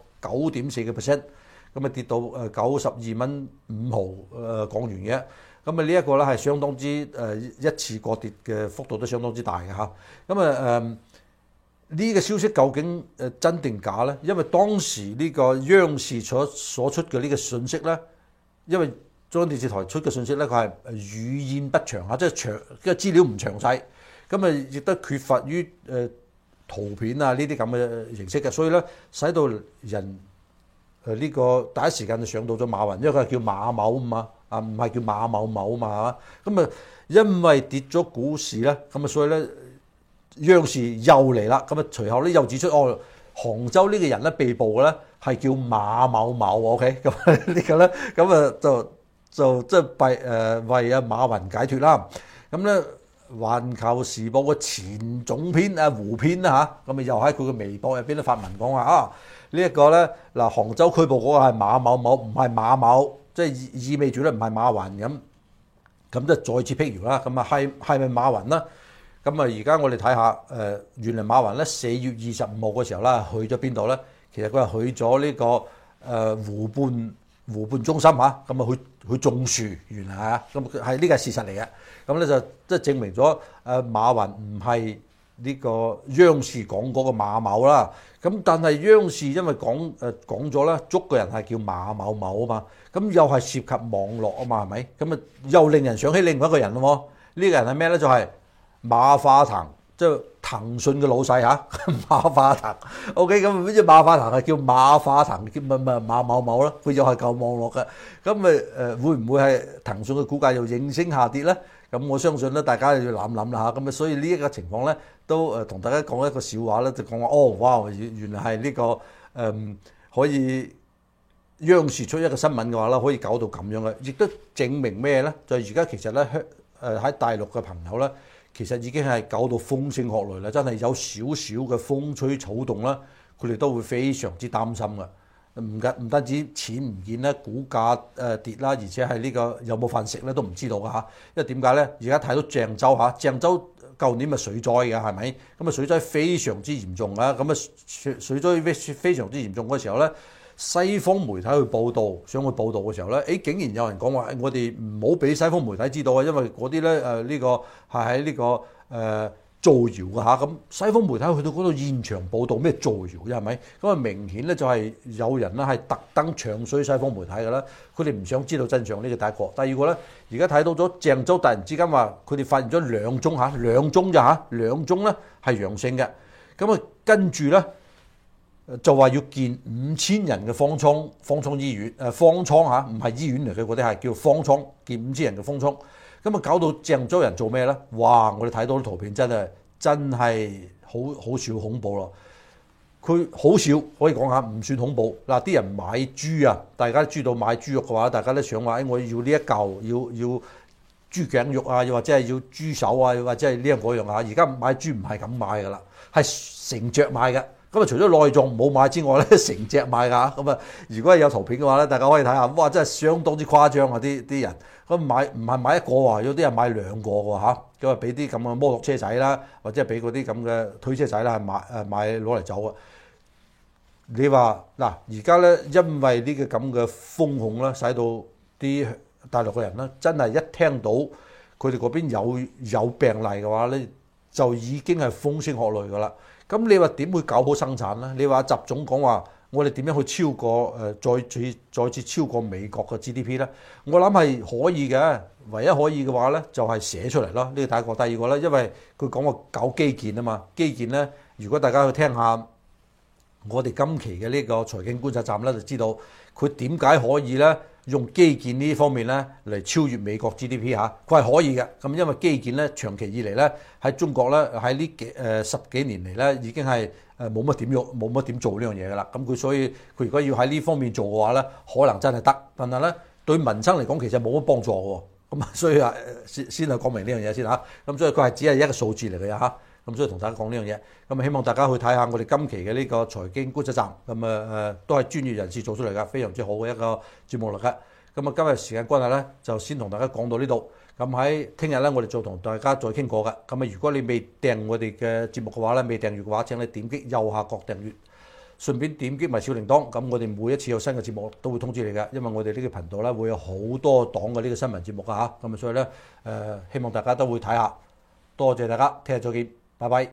9.4%，咁啊跌到92蚊5毫港元嘅。咁啊呢一個咧係相當之一次過跌嘅幅度都相當之大嘅嚇。咁啊呢個消息究竟真定假咧？因為當時呢個央視所出嘅呢個信息咧，因為中央電視台出嘅信息咧，佢係語焉不詳嚇，即係資料唔詳細，咁啊亦都缺乏於圖片啊呢啲咁嘅形式嘅，所以咧使到人呢個第一時間就上到咗馬雲，因為佢係叫馬某嘛，唔係叫馬某某嘛嚇。咁啊因為跌咗股市咧，咁啊所以咧央視又嚟啦，咁啊隨後咧又指出杭州呢個人咧被捕嘅咧係叫馬某某 ，OK， 咁呢個咧咁啊就即係為阿馬雲解脫啦。咁咧《環球時報》嘅前總編胡編啦嚇，咁啊又喺佢嘅微博入邊都發文講話呢一個咧嗱，杭州拘捕嗰個係馬某某，唔係馬某，即係意味住咧唔係馬雲咁。咁即係再次辟謠啦。咁啊係咪馬雲啦？咁啊而家我哋睇下原來馬雲咧4月25號嘅時候啦，去咗邊度咧？其實佢係去咗呢個湖畔中心嚇，咁啊去種樹原來嚇，咁係呢個係事實嚟嘅。咁咧就即係證明咗馬雲唔係呢個央視講嗰個馬某啦。咁但係央視因為講咗咧，捉個人係叫馬某某啊嘛，咁又係涉及網絡啊嘛，係咪？咁啊又令人想起另外一個人咯。呢個人係咩咧？就係馬化騰，即係騰訊嘅老細嚇，馬化騰。OK， 咁呢隻馬化騰係叫馬化騰，叫馬某某啦。佢又係舊網絡嘅。咁會唔會係騰訊嘅股價又應聲下跌咧？咁我相信咧，大家要諗諗啦嚇。咁啊，所以呢一個情況咧，都同大家講一個笑話咧，就講話哇，原來係呢個可以央視出一個新聞嘅話咧，可以搞到咁樣嘅，亦都證明咩咧？就係而家其實咧喺大陸嘅朋友咧，其實已經係搞到風聲鶴唳啦，真係有少少嘅風吹草動啦，佢哋都會非常之擔心嘅。 唔單止錢唔見咧，股價跌啦，而且係呢個有冇飯食咧都唔知道㗎嚇。因為點解咧？而家睇到鄭州嚇，鄭州舊年咪水災㗎係咪？咁啊水災非常之嚴重啊！咁啊水災非常之嚴重嗰時候咧，西方媒體去報導，想去報導嘅時候咧，竟然有人講話我哋唔好俾西方媒體知道啊，因為嗰啲咧呢個係喺呢個造謠㗎嚇，咁西方媒體去到嗰度現場報導咩造謠啫係咪？咁啊明顯咧就係有人咧係特登唱衰西方媒體㗎啦，佢哋唔想知道真相，呢個第一個。第二個咧，而家睇到咗鄭州突然之間話佢哋發現咗兩宗兩宗咧係陽性嘅，咁啊跟住咧就話要建5000人嘅方艙醫院，方艙嚇唔係醫院嚟嘅，嗰啲係叫方艙，建5000人嘅方艙。咁啊搞到鄭州人做咩咧？哇！我哋睇到啲圖片真係好少恐怖咯。佢好少可以講下，唔算恐怖。嗱，啲人買豬啊，大家都知道買豬肉嘅話，大家都想話，我要呢一嚿，要豬頸肉啊，又或者係要豬手啊，又或者係呢樣嗰樣啊。而家買豬唔係咁買㗎啦，係成隻買嘅。咁啊，除咗內臟冇買之外咧，成隻買㗎。咁啊，如果係有圖片嘅話咧，大家可以睇下，哇！真係相當之誇張啊！啲人咁買唔係買一個喎，有啲人買2個喎嚇。咁啊，俾啲咁嘅摩托車仔啦，或者係俾嗰啲咁嘅推車仔啦，買攞嚟走啊！你話嗱，而家咧因為呢個咁嘅風控咧，使到啲大陸嘅人咧，真係一聽到佢哋嗰邊有病例嘅話咧，就已經係風聲鶴唳㗎啦。咁你話點會搞好生產咧？你話習總講話，我哋點樣去超過再次超過美國嘅 GDP 咧？我諗係可以嘅，唯一可以嘅話咧，就係寫出嚟咯。呢個第一個，第二個咧，因為佢講話搞基建啊嘛，基建咧，如果大家去聽下我哋今期嘅呢個財經觀察站咧，就知道佢點解可以咧用基建呢方面咧嚟超越美國 GDP 嚇，佢係可以嘅。咁因為基建咧長期以嚟咧喺中國咧喺呢10幾年嚟咧已經係冇乜點做呢樣嘢㗎啦。咁佢所以佢如果要喺呢方面做嘅話咧，可能真係得，但係咧對民生嚟講其實冇乜幫助嘅喎。咁所以啊先去講明呢樣嘢先嚇。咁所以佢係只係一個數字嚟嘅嚇。咁所以同大家講呢樣嘢，咁希望大家去睇下我哋今期嘅呢個財經觀察站，咁都係專業人士做出嚟㗎，非常之好嘅一個節目嚟㗎。咁啊今日時間關係咧，就先同大家講到呢度。咁喺聽日咧，我哋再同大家再傾過㗎。咁啊，如果你未訂我哋嘅節目嘅話咧，未訂閱嘅話，請你點擊右下角訂閱，順便點擊埋小鈴鐺。咁我哋每一次有新嘅節目都會通知你㗎，因為我哋呢個頻道咧會有好多檔嘅呢個新聞節目㗎嚇。咁啊，所以咧希望大家都會睇下。多謝大家，聽日再見。拜拜。